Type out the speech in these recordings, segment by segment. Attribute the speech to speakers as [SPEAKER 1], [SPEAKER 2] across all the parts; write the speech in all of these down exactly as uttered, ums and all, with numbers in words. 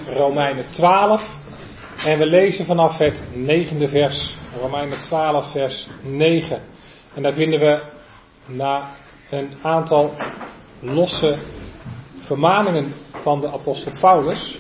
[SPEAKER 1] Romeinen twaalf en we lezen vanaf het negende vers, Romeinen twaalf vers negen. En daar vinden we na een aantal losse vermaningen van de apostel Paulus.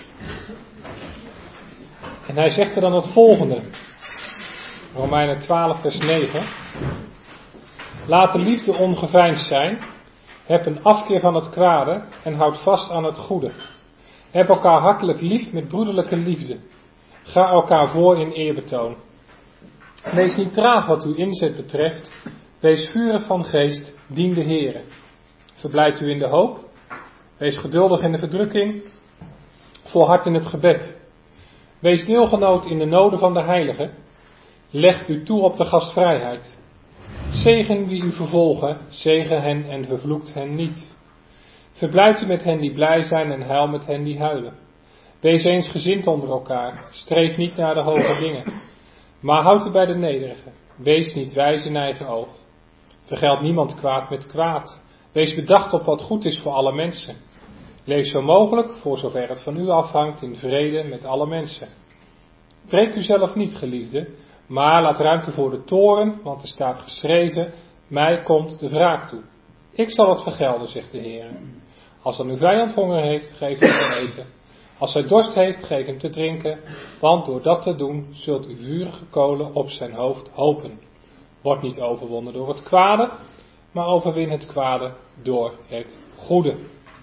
[SPEAKER 1] En hij zegt er dan het volgende, Romeinen twaalf vers negen. Laat de liefde ongeveinsd zijn, heb een afkeer van het kwade en houd vast aan het goede. Heb elkaar hartelijk lief met broederlijke liefde. Ga elkaar voor in eerbetoon. Wees niet traag wat uw inzet betreft. Wees vurig van geest, dien de Heere. Verblijd u in de hoop. Wees geduldig in de verdrukking. Volhard in het gebed. Wees deelgenoot in de noden van de heiligen. Leg u toe op de gastvrijheid. Zegen wie u vervolgen, zegen hen en vervloekt hen niet. Verblijd u met hen die blij zijn en huil met hen die huilen. Wees eensgezind onder elkaar, streef niet naar de hoge dingen. Maar houd u bij de nederigen, wees niet wijs in eigen oog. Vergeld niemand kwaad met kwaad. Wees bedacht op wat goed is voor alle mensen. Leef zo mogelijk, voor zover het van u afhangt, in vrede met alle mensen. Breek u zelf niet, geliefde, maar laat ruimte voor de toorn, want er staat geschreven, mij komt de wraak toe. Ik zal het vergelden, zegt de Heer. Als dan uw vijand honger heeft, geef hem te eten. Als hij dorst heeft, geef hem te drinken, want door dat te doen zult u vurige kolen op zijn hoofd hopen. Word niet overwonnen door het kwade, maar overwin het kwade door het goede.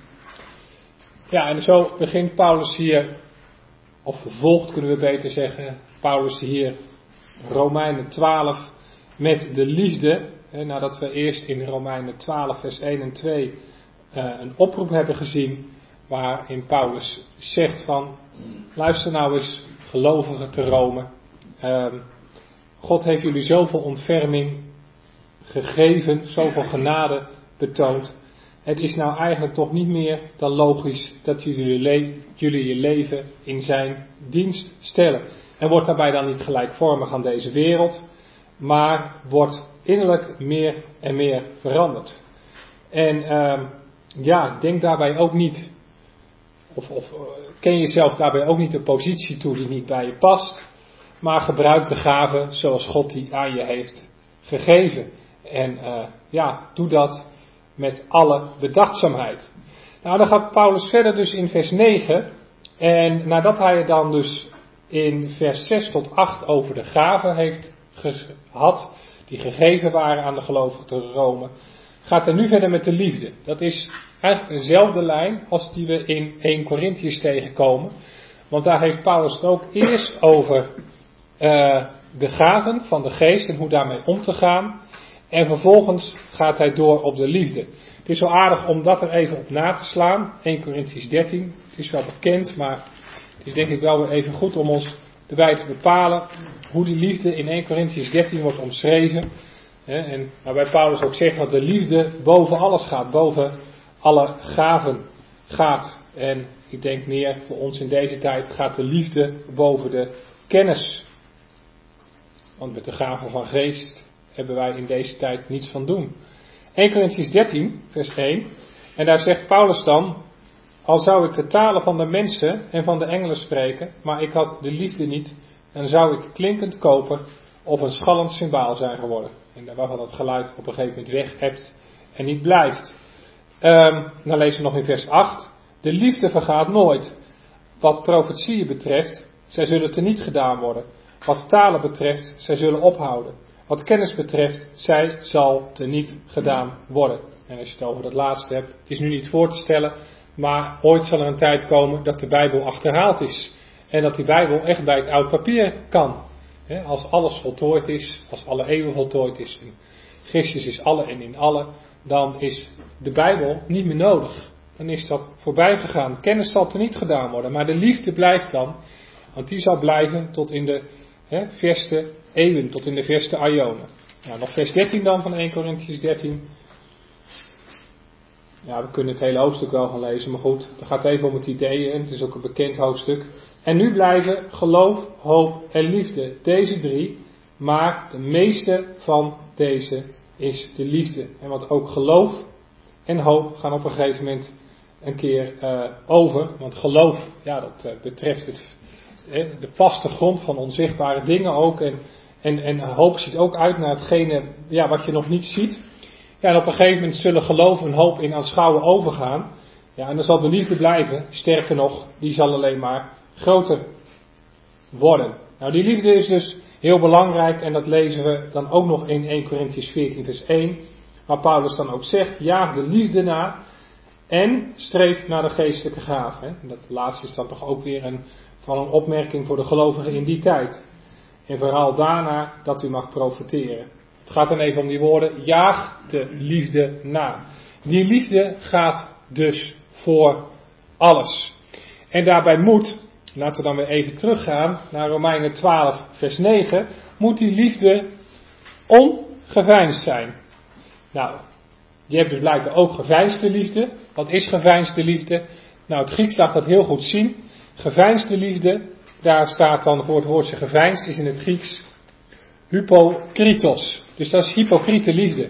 [SPEAKER 1] Ja, en zo begint Paulus hier, of vervolgt kunnen we beter zeggen, Paulus hier Romeinen twaalf met de liefde. Hè, nadat we eerst in Romeinen twaalf vers één en twee uh, een oproep hebben gezien, waarin Paulus zegt van, luister nou eens gelovigen te Rome. Uh, God heeft jullie zoveel ontferming gegeven, zoveel genade betoond. Het is nou eigenlijk toch niet meer dan logisch dat jullie, le- jullie je leven in zijn dienst stellen. En wordt daarbij dan niet gelijkvormig aan deze wereld, maar wordt innerlijk meer en meer veranderd. En uh, ja, denk daarbij ook niet, of, of uh, ken jezelf daarbij ook niet een positie toe die niet bij je past, maar gebruik de gaven zoals God die aan je heeft gegeven. En uh, ja, doe dat met alle bedachtzaamheid. Nou, dan gaat Paulus verder dus in vers negen. En nadat hij het dan dus in vers zes tot acht over de gaven heeft gehad, die gegeven waren aan de gelovigen te Rome, gaat hij nu verder met de liefde. Dat is eigenlijk dezelfde lijn als die we in eerste Korintiërs tegenkomen. Want daar heeft Paulus het ook eerst over uh, de gaven van de geest en hoe daarmee om te gaan. En vervolgens gaat hij door op de liefde. Het is wel aardig om dat er even op na te slaan. eerste Korintiërs dertien. Het is wel bekend, maar het is denk ik wel weer even goed om ons erbij te bepalen hoe die liefde in eerste Korintiërs dertien wordt omschreven. En waarbij Paulus ook zegt dat de liefde boven alles gaat, boven alle gaven gaat. En ik denk meer voor ons in deze tijd gaat de liefde boven de kennis. Want met de gaven van geest hebben wij in deze tijd niets van doen. eerste Korintiërs dertien, vers één. En daar zegt Paulus dan, al zou ik de talen van de mensen en van de engelen spreken, maar ik had de liefde niet, dan zou ik klinkend koper of een schallend cymbaal zijn geworden. En waarvan het geluid op een gegeven moment weg hebt en niet blijft. Um, dan lezen we nog in vers acht. De liefde vergaat nooit. Wat profetieën betreft, zij zullen te niet gedaan worden. Wat talen betreft, zij zullen ophouden. Wat kennis betreft, zij zal te niet gedaan worden. En als je het over dat laatste hebt, het is nu niet voor te stellen, maar ooit zal er een tijd komen dat de Bijbel achterhaald is. En dat die Bijbel echt bij het oud papier kan. He, als alles voltooid is, als alle eeuwen voltooid is, en Christus is alle en in alle, dan is de Bijbel niet meer nodig. Dan is dat voorbij gegaan. Kennis zal te niet gedaan worden, maar de liefde blijft dan, want die zal blijven tot in de he, verste eeuwen, tot in de verste aionen. Nou, nog vers dertien dan van eerste Korintiërs dertien. Ja, we kunnen het hele hoofdstuk wel gaan lezen, maar goed, het gaat even om het idee en het is ook een bekend hoofdstuk. En nu blijven geloof, hoop en liefde, deze drie, maar de meeste van deze is de liefde. En want ook geloof en hoop gaan op een gegeven moment een keer uh, over. Want geloof, ja, dat uh, betreft het, eh, de vaste grond van onzichtbare dingen ook. En, en, en hoop ziet ook uit naar hetgene ja, wat je nog niet ziet. Ja, en op een gegeven moment zullen geloof en hoop in aanschouwen overgaan. Ja, en dan zal de liefde blijven. Sterker nog, die zal alleen maar groter worden. Nou, die liefde is dus heel belangrijk. En dat lezen we dan ook nog in Eerste Korintiërs veertien vers één. Waar Paulus dan ook zegt, jaag de liefde na en streef naar de geestelijke gaven. En dat laatste is dan toch ook weer een, van een opmerking voor de gelovigen in die tijd. En vooral daarna dat u mag profiteren. Het gaat dan even om die woorden, jaag de liefde na. Die liefde gaat dus voor alles. En daarbij moet, laten we dan weer even teruggaan naar Romeinen twaalf vers negen, moet die liefde ongeveinsd zijn. Nou, je hebt dus blijkbaar ook geveinsde liefde. Wat is geveinsde liefde? Nou, het Grieks laat dat heel goed zien. Geveinsde liefde, daar staat dan voor het woordje geveinsd, is in het Grieks hypokritos. Dus dat is hypocriete liefde.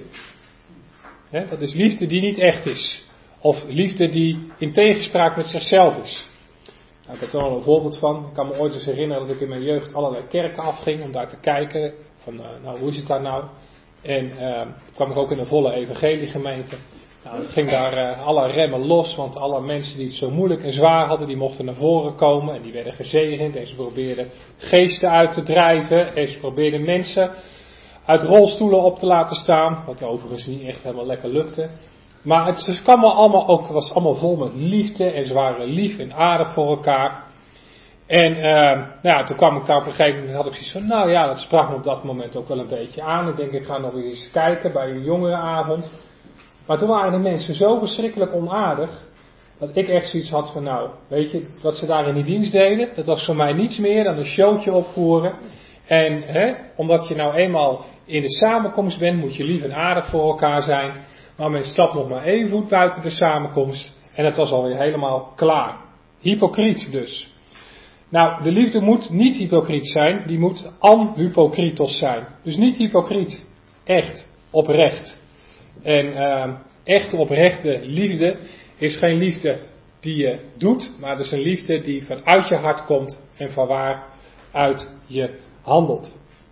[SPEAKER 1] He, dat is liefde die niet echt is. Of liefde die in tegenspraak met zichzelf is. Nou, ik heb er al een voorbeeld van. Ik kan me ooit eens herinneren dat ik in mijn jeugd allerlei kerken afging om daar te kijken. Van, uh, nou, hoe is het daar nou? En uh, kwam ik ook in een volle evangeliegemeente. Nou, het ging daar uh, alle remmen los, want alle mensen die het zo moeilijk en zwaar hadden, die mochten naar voren komen en die werden gezegend. En ze probeerden geesten uit te drijven en ze probeerden mensen uit rolstoelen op te laten staan, wat overigens niet echt helemaal lekker lukte. Maar het kwam allemaal ook, was allemaal vol met liefde en ze waren lief en aardig voor elkaar. En uh, nou ja, toen kwam ik daar op een gegeven moment, had ik zoiets van, nou ja, dat sprak me op dat moment ook wel een beetje aan. Ik denk, ik ga nog eens kijken bij een jongerenavond. Maar toen waren de mensen zo verschrikkelijk onaardig, dat ik echt zoiets had van, nou, weet je, wat ze daar in die dienst deden, dat was voor mij niets meer dan een showtje opvoeren. En hè, omdat je nou eenmaal in de samenkomst bent, moet je lief en aardig voor elkaar zijn. Maar men stapt nog maar één voet buiten de samenkomst en het was alweer helemaal klaar. Hypocriet dus. Nou, de liefde moet niet hypocriet zijn, die moet anhypokritos zijn. Dus niet hypocriet, echt, oprecht. En uh, echt oprechte liefde is geen liefde die je doet, maar het is een liefde die vanuit je hart komt en van waaruit je handelt.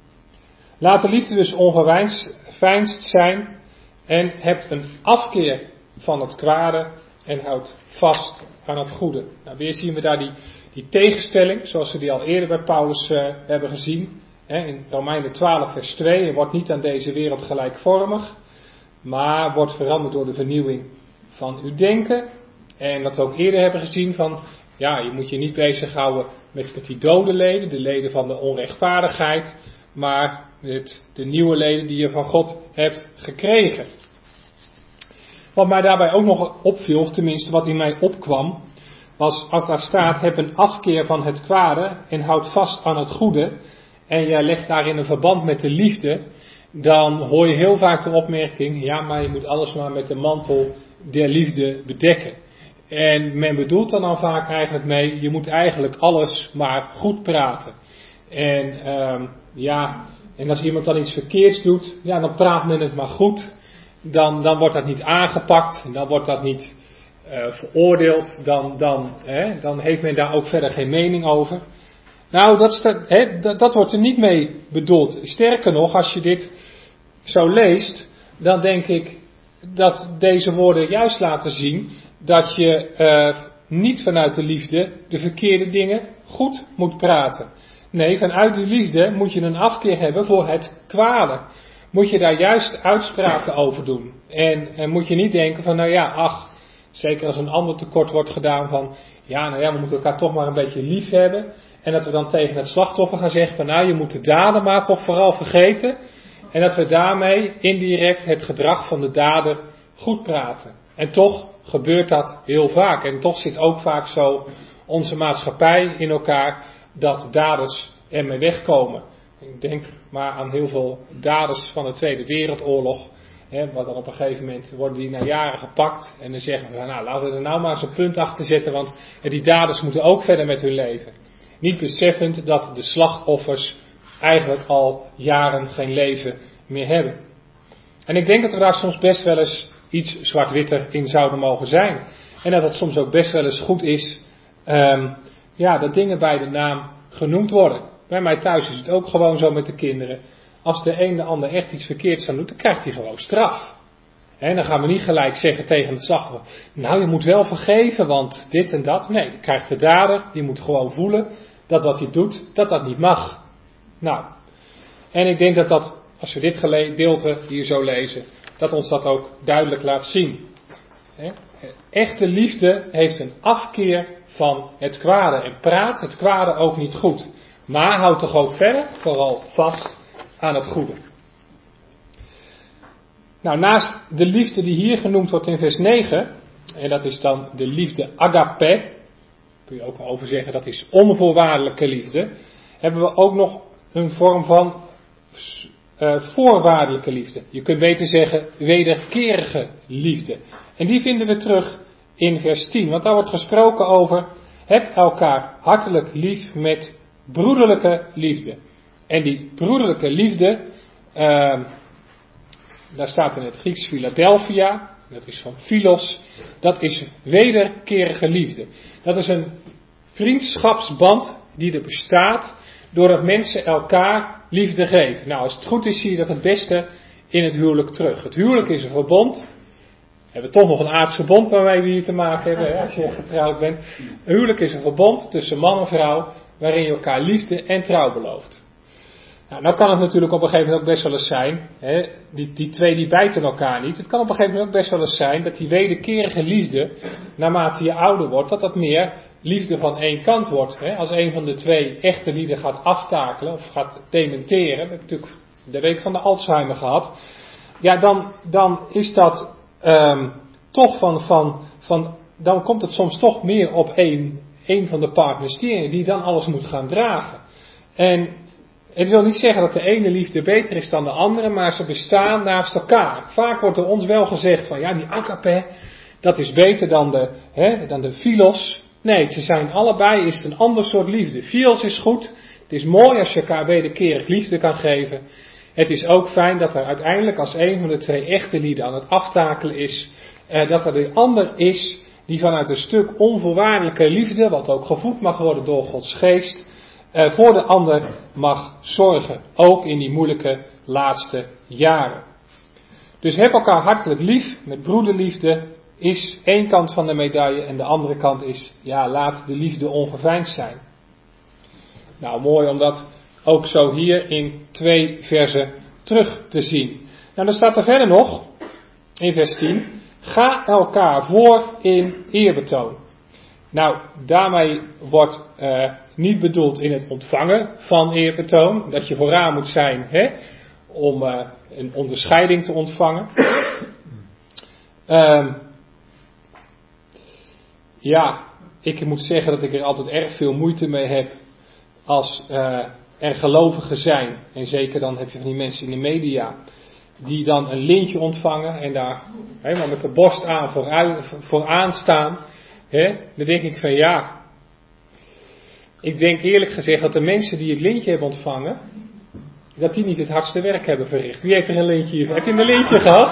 [SPEAKER 1] Laat de liefde dus ongeveinsd zijn en hebt een afkeer van het kwade en houdt vast aan het goede. Nou, weer zien we daar die, die tegenstelling, zoals we die al eerder bij Paulus uh, hebben gezien. Hè, in Romeinen twaalf vers twee, je wordt niet aan deze wereld gelijkvormig, maar wordt veranderd door de vernieuwing van uw denken. En wat we ook eerder hebben gezien van, ja, je moet je niet bezighouden met, met die dode leden, de leden van de onrechtvaardigheid, maar met de nieuwe leden die je van God hebt gekregen. Wat mij daarbij ook nog opviel, tenminste wat in mij opkwam, was als daar staat, heb een afkeer van het kwade en houd vast aan het goede. En jij legt daarin een verband met de liefde, dan hoor je heel vaak de opmerking, ja, maar je moet alles maar met de mantel der liefde bedekken. En men bedoelt dan al vaak eigenlijk mee, je moet eigenlijk alles maar goed praten. En um, ja, en als iemand dan iets verkeerds doet, ja, dan praat men het maar goed. Dan, dan wordt dat niet aangepakt, en dan wordt dat niet uh, veroordeeld, dan, dan, hè, dan heeft men daar ook verder geen mening over. Nou, dat, staat, hè, dat, dat wordt er niet mee bedoeld. Sterker nog, als je dit zo leest, dan denk ik dat deze woorden juist laten zien dat je uh, niet vanuit de liefde de verkeerde dingen goed moet praten. Nee, vanuit de liefde moet je een afkeer hebben voor het kwade. Moet je daar juist uitspraken over doen. En, en moet je niet denken van, nou ja, ach, zeker als een ander tekort wordt gedaan van, ja, nou ja, we moeten elkaar toch maar een beetje lief hebben. En dat we dan tegen het slachtoffer gaan zeggen van, nou, je moet de dader maar toch vooral vergeten. En dat we daarmee indirect het gedrag van de dader goed praten. En toch gebeurt dat heel vaak. En toch zit ook vaak zo onze maatschappij in elkaar dat daders ermee wegkomen. Ik denk maar aan heel veel daders van de Tweede Wereldoorlog. Hè, wat dan op een gegeven moment worden die na jaren gepakt. En dan zeggen we, nou laten we er nou maar eens een punt achter zetten. Want die daders moeten ook verder met hun leven. Niet beseffend dat de slachtoffers eigenlijk al jaren geen leven meer hebben. En ik denk dat we daar soms best wel eens iets zwart-witter in zouden mogen zijn. En dat het soms ook best wel eens goed is, um, ja, dat dingen bij de naam genoemd worden. Bij mij thuis is het ook gewoon zo met de kinderen. Als de een de ander echt iets verkeerds aan doet, dan krijgt hij gewoon straf. En dan gaan we niet gelijk zeggen tegen het slachtoffer, nou je moet wel vergeven, want dit en dat. Nee, dan krijgt de dader, die moet gewoon voelen dat wat hij doet, dat dat niet mag. Nou, en ik denk dat dat, als we dit gedeelte hier zo lezen, dat ons dat ook duidelijk laat zien. He? Echte liefde heeft een afkeer van het kwade en praat het kwade ook niet goed. Maar houdt toch ook verder vooral vast aan het goede. Nou, naast de liefde die hier genoemd wordt in vers negen, en dat is dan de liefde agape, daar kun je ook wel over zeggen dat is onvoorwaardelijke liefde, hebben we ook nog een vorm van uh, voorwaardelijke liefde. Je kunt beter zeggen wederkerige liefde. En die vinden we terug in vers tien, want daar wordt gesproken over, heb elkaar hartelijk lief met broederlijke liefde. En die broederlijke liefde, uh, daar staat in het Grieks Philadelphia, dat is van Philos, dat is wederkerige liefde. Dat is een vriendschapsband die er bestaat doordat mensen elkaar liefde geven. Nou, als het goed is zie je dat het beste in het huwelijk terug. Het huwelijk is een verbond. We hebben toch nog een aardse bond waarmee we hier te maken hebben, hè, als je getrouwd bent. Een huwelijk is een verbond tussen man en vrouw waarin je elkaar liefde en trouw belooft. Nou, nou kan het natuurlijk op een gegeven moment ook best wel eens zijn, hè, die, die twee die bijten elkaar niet. Het kan op een gegeven moment ook best wel eens zijn dat die wederkerige liefde, naarmate je ouder wordt, dat dat meer liefde van één kant wordt. Hè. Als een van de twee echte lieden gaat aftakelen of gaat dementeren, we hebben natuurlijk de week van de Alzheimer gehad, ja dan, dan is dat um, toch van, van, van, dan komt het soms toch meer op één, één van de partners die, die dan alles moet gaan dragen. En het wil niet zeggen dat de ene liefde beter is dan de andere, maar ze bestaan naast elkaar. Vaak wordt er ons wel gezegd van, ja, die agape, dat is beter dan de, hè, dan de philos. Nee, ze zijn allebei, is het een ander soort liefde. Philos is goed, het is mooi als je elkaar wederkerig liefde kan geven. Het is ook fijn dat er uiteindelijk, als een van de twee echte lieden aan het aftakelen is, eh, dat er de ander is die vanuit een stuk onvoorwaardelijke liefde, wat ook gevoed mag worden door Gods geest, Uh, voor de ander mag zorgen. Ook in die moeilijke laatste jaren. Dus heb elkaar hartelijk lief. Met broederliefde is één kant van de medaille. En de andere kant is, ja, laat de liefde ongeveinsd zijn. Nou, mooi om dat ook zo hier in twee versen terug te zien. Nou, dan staat er verder nog, in vers tien. Ga elkaar voor in eerbetoon. Nou, daarmee wordt uh, niet bedoeld in het ontvangen van eerbetoon, dat je vooraan moet zijn, hè, om uh, een onderscheiding te ontvangen. Um, ja, ik moet zeggen dat ik er altijd erg veel moeite mee heb als uh, er gelovigen zijn, en zeker dan heb je van die mensen in de media, die dan een lintje ontvangen en daar helemaal met de borst aan vooruit, vooraan staan. He, dan denk ik van ja, ik denk eerlijk gezegd dat de mensen die het lintje hebben ontvangen, dat die niet het hardste werk hebben verricht. Wie heeft er een lintje hier? Heb je een lintje gehad?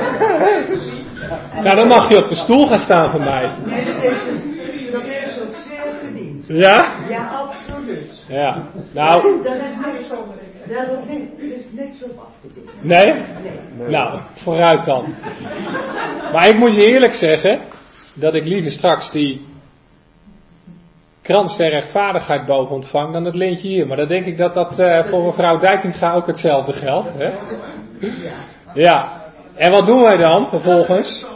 [SPEAKER 1] Nou, dan mag je op de stoel gaan staan van mij.
[SPEAKER 2] Nee, dat is ook zeer verdiend.
[SPEAKER 1] Ja?
[SPEAKER 2] Ja, absoluut.
[SPEAKER 1] Ja, nou.
[SPEAKER 2] Daar is niks op. Daar is niks op af te doen.
[SPEAKER 1] Nee?
[SPEAKER 2] Nee.
[SPEAKER 1] Nou, vooruit dan. Maar ik moet je eerlijk zeggen dat ik liever straks die krans der rechtvaardigheid boven ontvang dan het lintje hier. Maar dan denk ik dat dat uh, voor mevrouw Dijkinga ook hetzelfde geldt. Hè? Ja. En wat doen wij dan vervolgens?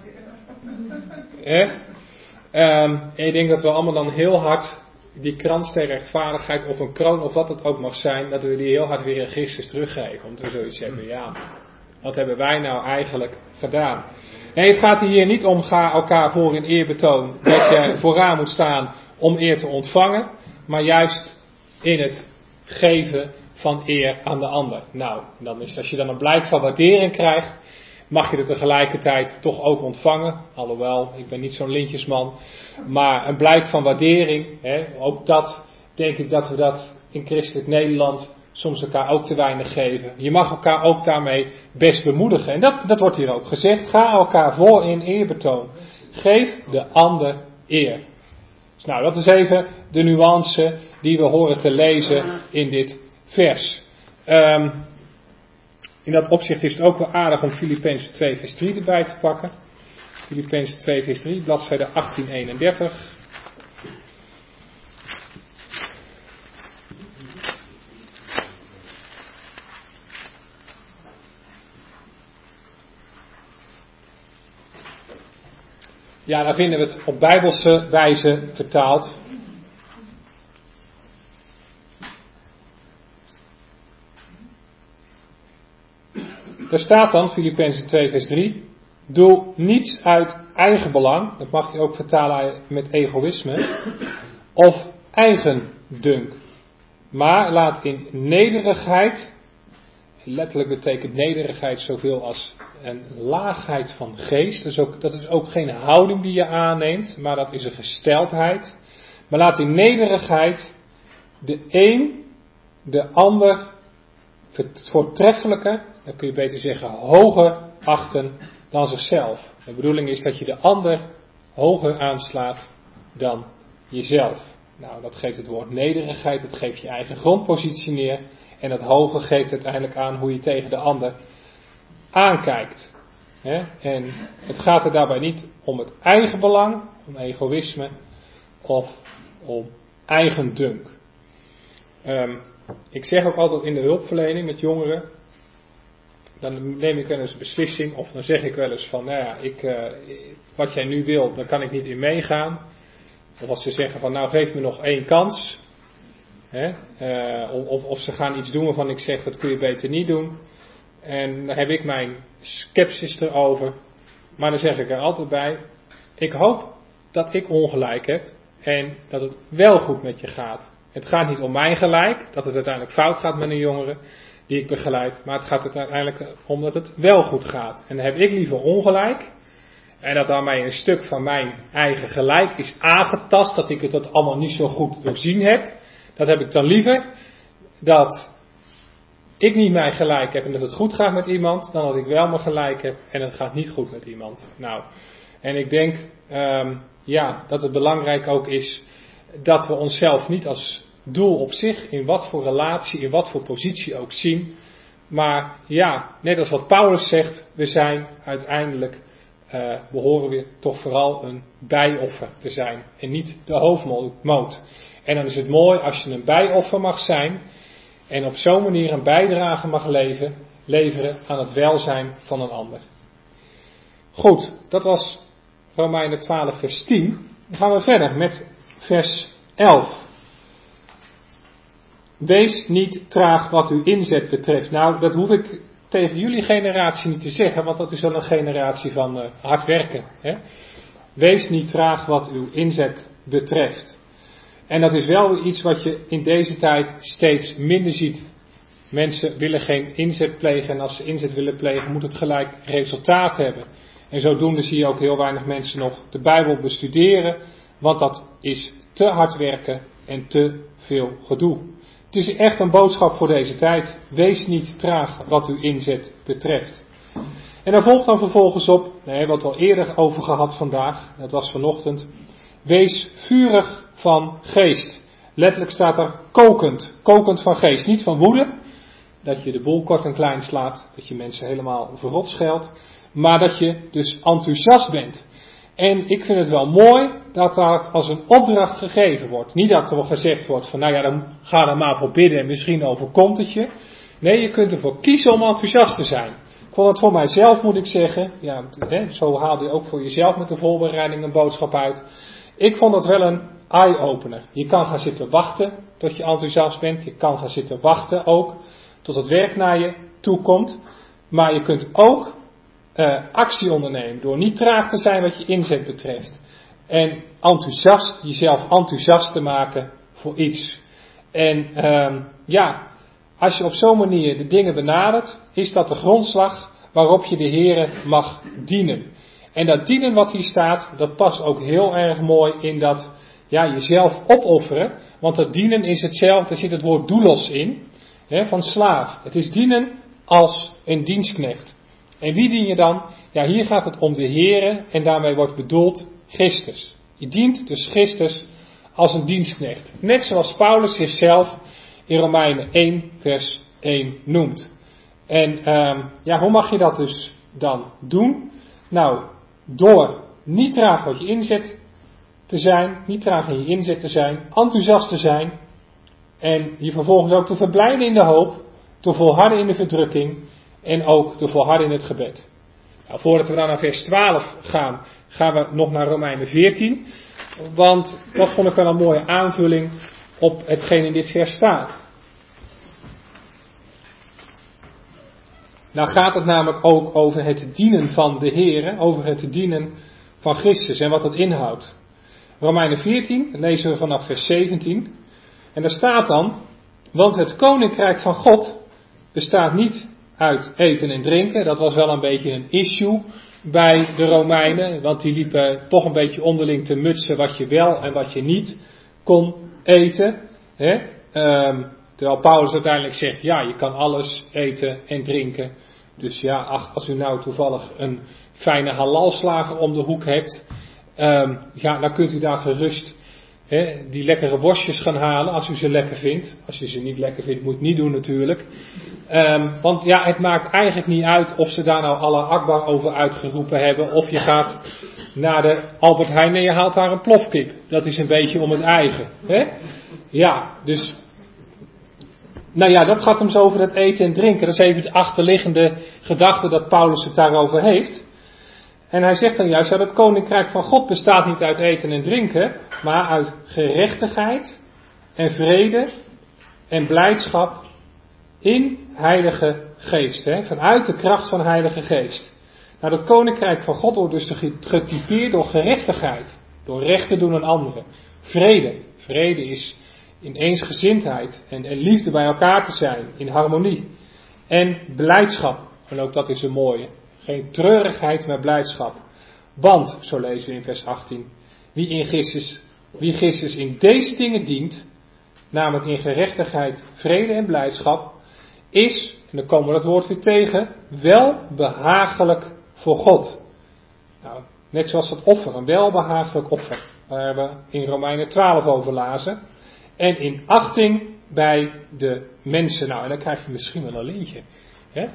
[SPEAKER 1] Hè? Um, ik denk dat we allemaal dan heel hard die krans der rechtvaardigheid of een kroon of wat het ook mag zijn, dat we die heel hard weer in Christus teruggeven. Omdat we zoiets hebben, ja, wat hebben wij nou eigenlijk gedaan? Nee, het gaat hier niet om, ga elkaar voor in eerbetoon, dat je vooraan moet staan om eer te ontvangen, maar juist in het geven van eer aan de ander. Nou, dan is, als je dan een blijk van waardering krijgt, mag je het tegelijkertijd toch ook ontvangen. Alhoewel, ik ben niet zo'n lintjesman, maar een blijk van waardering, hè, ook dat, denk ik dat we dat in christelijk Nederland soms elkaar ook te weinig geven. Je mag elkaar ook daarmee best bemoedigen. En dat, dat wordt hier ook gezegd. Ga elkaar voor in eerbetoon. Geef de ander eer. Dus nou, dat is even de nuance die we horen te lezen in dit vers. Um, in dat opzicht is het ook wel aardig om Filippenzen twee vers drie erbij te pakken. Filippenzen twee vers drie, bladzijde achttien eenendertig. Ja, daar vinden we het op bijbelse wijze vertaald. Daar staat dan, Filippenzen twee vers drie. Doe niets uit eigen belang, dat mag je ook vertalen met egoïsme, of eigendunk. Maar laat in nederigheid, letterlijk betekent nederigheid zoveel als een laagheid van geest. Dat is, ook, dat is ook geen houding die je aanneemt, maar dat is een gesteldheid. Maar laat in nederigheid de een de ander voortreffelijker, dan kun je beter zeggen hoger achten dan zichzelf. De bedoeling is dat je de ander hoger aanslaat dan jezelf. Nou, dat geeft het woord nederigheid, dat geeft je eigen grondpositie neer. En dat hoger geeft uiteindelijk aan hoe je tegen de ander aankijkt. He? En het gaat er daarbij niet om het eigen belang, om egoïsme of om eigendunk. Um, ik zeg ook altijd in de hulpverlening met jongeren, dan neem ik wel eens een beslissing of dan zeg ik wel eens van, nou ja, ik, uh, wat jij nu wilt, daar kan ik niet in meegaan. Of als ze zeggen van, nou geef me nog één kans. Hè? Uh, of, of ze gaan iets doen waarvan ik zeg, dat kun je beter niet doen. En dan heb ik mijn scepsis erover. Maar dan zeg ik er altijd bij, ik hoop dat ik ongelijk heb en dat het wel goed met je gaat. Het gaat niet om mijn gelijk, dat het uiteindelijk fout gaat met een jongere die ik begeleid. Maar het gaat er uiteindelijk om dat het wel goed gaat. En dan heb ik liever ongelijk. En dat aan mij een stuk van mijn eigen gelijk is aangetast, dat ik het dat allemaal niet zo goed doorzien heb. Dat heb ik dan liever, dat ik niet mijn gelijk heb en dat het goed gaat met iemand, dan dat ik wel mijn gelijk heb en het gaat niet goed met iemand. Nou, en ik denk, um, ja, dat het belangrijk ook is dat we onszelf niet als doel op zich, in wat voor relatie, in wat voor positie ook zien. Maar ja, net als wat Paulus zegt, we zijn uiteindelijk, uh, behoren we toch vooral een bijoffer te zijn en niet de hoofdmoot. En dan is het mooi als je een bijoffer mag zijn en op zo'n manier een bijdrage mag leven, leveren aan het welzijn van een ander. Goed, dat was Romeinen twaalf vers tien. Dan gaan we verder met vers elf. Wees niet traag wat uw inzet betreft. Nou, dat hoef ik tegen jullie generatie niet te zeggen, want dat is wel een generatie van uh, hard werken. Hè? Wees niet traag wat uw inzet betreft. En dat is wel iets wat je in deze tijd steeds minder ziet. Mensen willen geen inzet plegen en als ze inzet willen plegen moet het gelijk resultaat hebben. En zodoende zie je ook heel weinig mensen nog de Bijbel bestuderen, want dat is te hard werken en te veel gedoe. Het is echt een boodschap voor deze tijd. Wees niet traag wat uw inzet betreft. En dan volgt dan vervolgens op, daar hebben we het al eerder over gehad vandaag, dat was vanochtend. Wees vurig van geest. Letterlijk staat er kokend, kokend van geest. Niet van woede, dat je de boel kort en klein slaat, dat je mensen helemaal verrot scheldt, maar dat je dus enthousiast bent. En ik vind het wel mooi dat dat als een opdracht gegeven wordt. Niet dat er wel gezegd wordt van, nou ja, dan ga er maar voor bidden en misschien overkomt het je. Nee, je kunt ervoor kiezen om enthousiast te zijn. Ik vond het voor mijzelf, moet ik zeggen, ja, hè, zo haal je ook voor jezelf met de voorbereiding een boodschap uit. Ik vond dat wel een eye-opener. Je kan gaan zitten wachten tot je enthousiast bent. Je kan gaan zitten wachten ook tot het werk naar je toe komt. Maar je kunt ook uh, actie ondernemen door niet traag te zijn wat je inzet betreft. En enthousiast, jezelf enthousiast te maken voor iets. En uh, ja, als je op zo'n manier de dingen benadert, is dat de grondslag waarop je de Heere mag dienen. En dat dienen wat hier staat, dat past ook heel erg mooi in dat, ja, jezelf opofferen. Want dat dienen is hetzelfde, er zit het woord doulos in, hè, van slaaf. Het is dienen als een dienstknecht. En wie dien je dan? Ja, hier gaat het om de Here en daarmee wordt bedoeld Christus. Je dient dus Christus als een dienstknecht. Net zoals Paulus zichzelf in Romeinen één vers één noemt. En um, ja, hoe mag je dat dus dan doen? Nou, door niet traag wat je inzet te zijn, niet traag in je inzet te zijn, enthousiast te zijn en je vervolgens ook te verblijden in de hoop, te volharden in de verdrukking en ook te volharden in het gebed. Nou, voordat we dan naar vers twaalf gaan, gaan we nog naar Romeinen veertien, want dat vond ik wel een mooie aanvulling op hetgeen in dit vers staat. Nou gaat het namelijk ook over het dienen van de Here, over het dienen van Christus en wat dat inhoudt. Romeinen veertien, lezen we vanaf vers zeventien. En daar staat dan, want het koninkrijk van God bestaat niet uit eten en drinken. Dat was wel een beetje een issue bij de Romeinen, want die liepen toch een beetje onderling te mutsen wat je wel en wat je niet kon eten. Hè? Um, terwijl Paulus uiteindelijk zegt, ja, je kan alles eten en drinken. Dus ja, ach, als u nou toevallig een fijne halalslager om de hoek hebt, um, ja, dan kunt u daar gerust hè, die lekkere worstjes gaan halen als u ze lekker vindt. Als je ze niet lekker vindt, moet je het niet doen natuurlijk. Um, want ja, het maakt eigenlijk niet uit of ze daar nou Allah Akbar over uitgeroepen hebben, of je gaat naar de Albert Heijn en je haalt daar een plofkip. Dat is een beetje om het eigen. Hè? Ja, dus nou ja, dat gaat hem zo over het eten en drinken. Dat is even de achterliggende gedachte dat Paulus het daarover heeft. En hij zegt dan juist, ja, dat koninkrijk van God bestaat niet uit eten en drinken, maar uit gerechtigheid en vrede en blijdschap in Heilige Geest. Hè? Vanuit de kracht van Heilige Geest. Nou, dat koninkrijk van God wordt dus getypeerd door gerechtigheid. Door recht te doen aan anderen. Vrede. Vrede is in eensgezindheid en, en liefde bij elkaar te zijn, in harmonie. En blijdschap, en ook dat is een mooie. Geen treurigheid, maar blijdschap. Want, zo lezen we in vers achttien, wie, in Christus, wie Christus in deze dingen dient, namelijk in gerechtigheid, vrede en blijdschap, is, en dan komen we dat woord weer tegen, wel behagelijk voor God. Nou, net zoals dat offer, een welbehagelijk offer, waar we in Romeinen twaalf over lazen. En in achting bij de mensen. Nou, en dan krijg je misschien wel een lintje. Hè?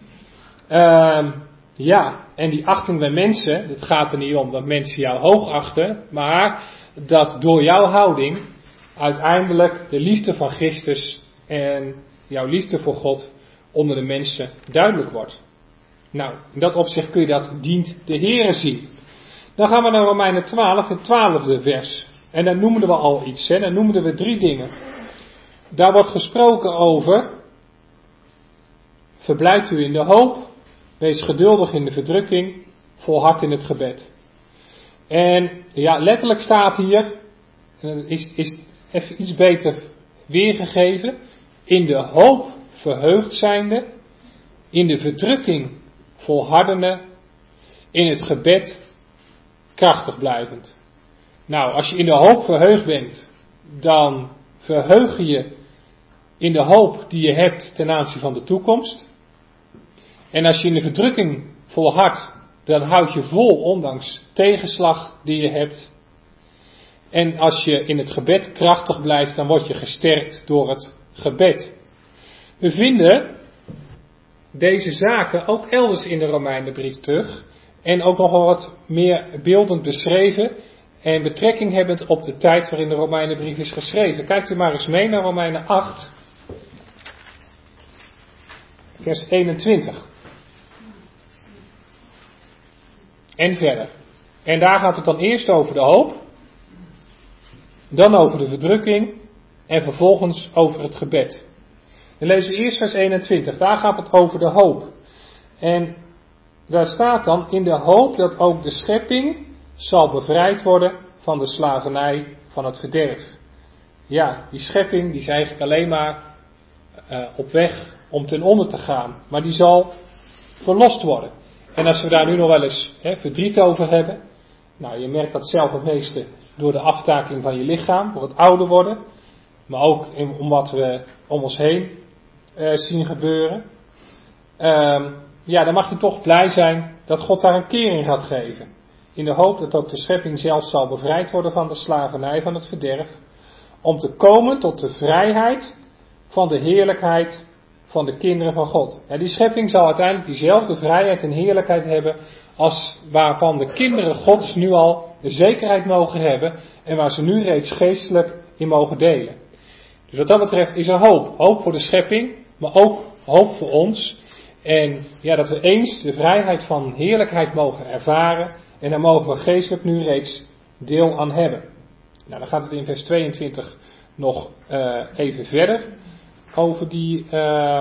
[SPEAKER 1] Uh, ja, en die achting bij mensen, het gaat er niet om dat mensen jou hoogachten, maar dat door jouw houding uiteindelijk de liefde van Christus en jouw liefde voor God onder de mensen duidelijk wordt. Nou, in dat opzicht kun je dat dient de Heere zien. Dan gaan we naar Romeinen twaalf, het twaalfde vers. En daar noemden we al iets, hè? Daar noemden we drie dingen. Daar wordt gesproken over, verblijft u in de hoop, wees geduldig in de verdrukking, volhard in het gebed. En ja, letterlijk staat hier, is, is even iets beter weergegeven, in de hoop verheugd zijnde, in de verdrukking volhardende, in het gebed krachtig blijvend. Nou, als je in de hoop verheugd bent, dan verheug je je in de hoop die je hebt ten aanzien van de toekomst. En als je in de verdrukking volhardt, dan houd je vol ondanks tegenslag die je hebt. En als je in het gebed krachtig blijft, dan word je gesterkt door het gebed. We vinden deze zaken ook elders in de Romeinenbrief terug. En ook nog wel wat meer beeldend beschreven. En betrekking hebbend op de tijd waarin de Romeinenbrief is geschreven. Kijkt u maar eens mee naar Romeinen acht. Vers eenentwintig. En verder. En daar gaat het dan eerst over de hoop. Dan over de verdrukking. En vervolgens over het gebed. Dan lezen we eerst vers eenentwintig. Daar gaat het over de hoop. En daar staat dan in de hoop dat ook de schepping zal bevrijd worden van de slavernij van het verderf. Ja, die schepping die is eigenlijk alleen maar uh, op weg om ten onder te gaan. Maar die zal verlost worden. En als we daar nu nog wel eens hè, verdriet over hebben. Nou, je merkt dat zelf het meeste door de aftakeling van je lichaam. Door het ouder worden. Maar ook in, om wat we om ons heen uh, zien gebeuren. Um, ja, dan mag je toch blij zijn dat God daar een kering gaat geven. In de hoop dat ook de schepping zelf zal bevrijd worden van de slavernij, van het verderf. Om te komen tot de vrijheid van de heerlijkheid van de kinderen van God. Ja, die schepping zal uiteindelijk diezelfde vrijheid en heerlijkheid hebben als waarvan de kinderen Gods nu al de zekerheid mogen hebben en waar ze nu reeds geestelijk in mogen delen. Dus wat dat betreft is er hoop. Hoop voor de schepping, maar ook hoop voor ons. En ja, dat we eens de vrijheid van heerlijkheid mogen ervaren en daar mogen we geestelijk nu reeds deel aan hebben. Nou, dan gaat het in vers tweeëntwintig nog uh, even verder over die uh,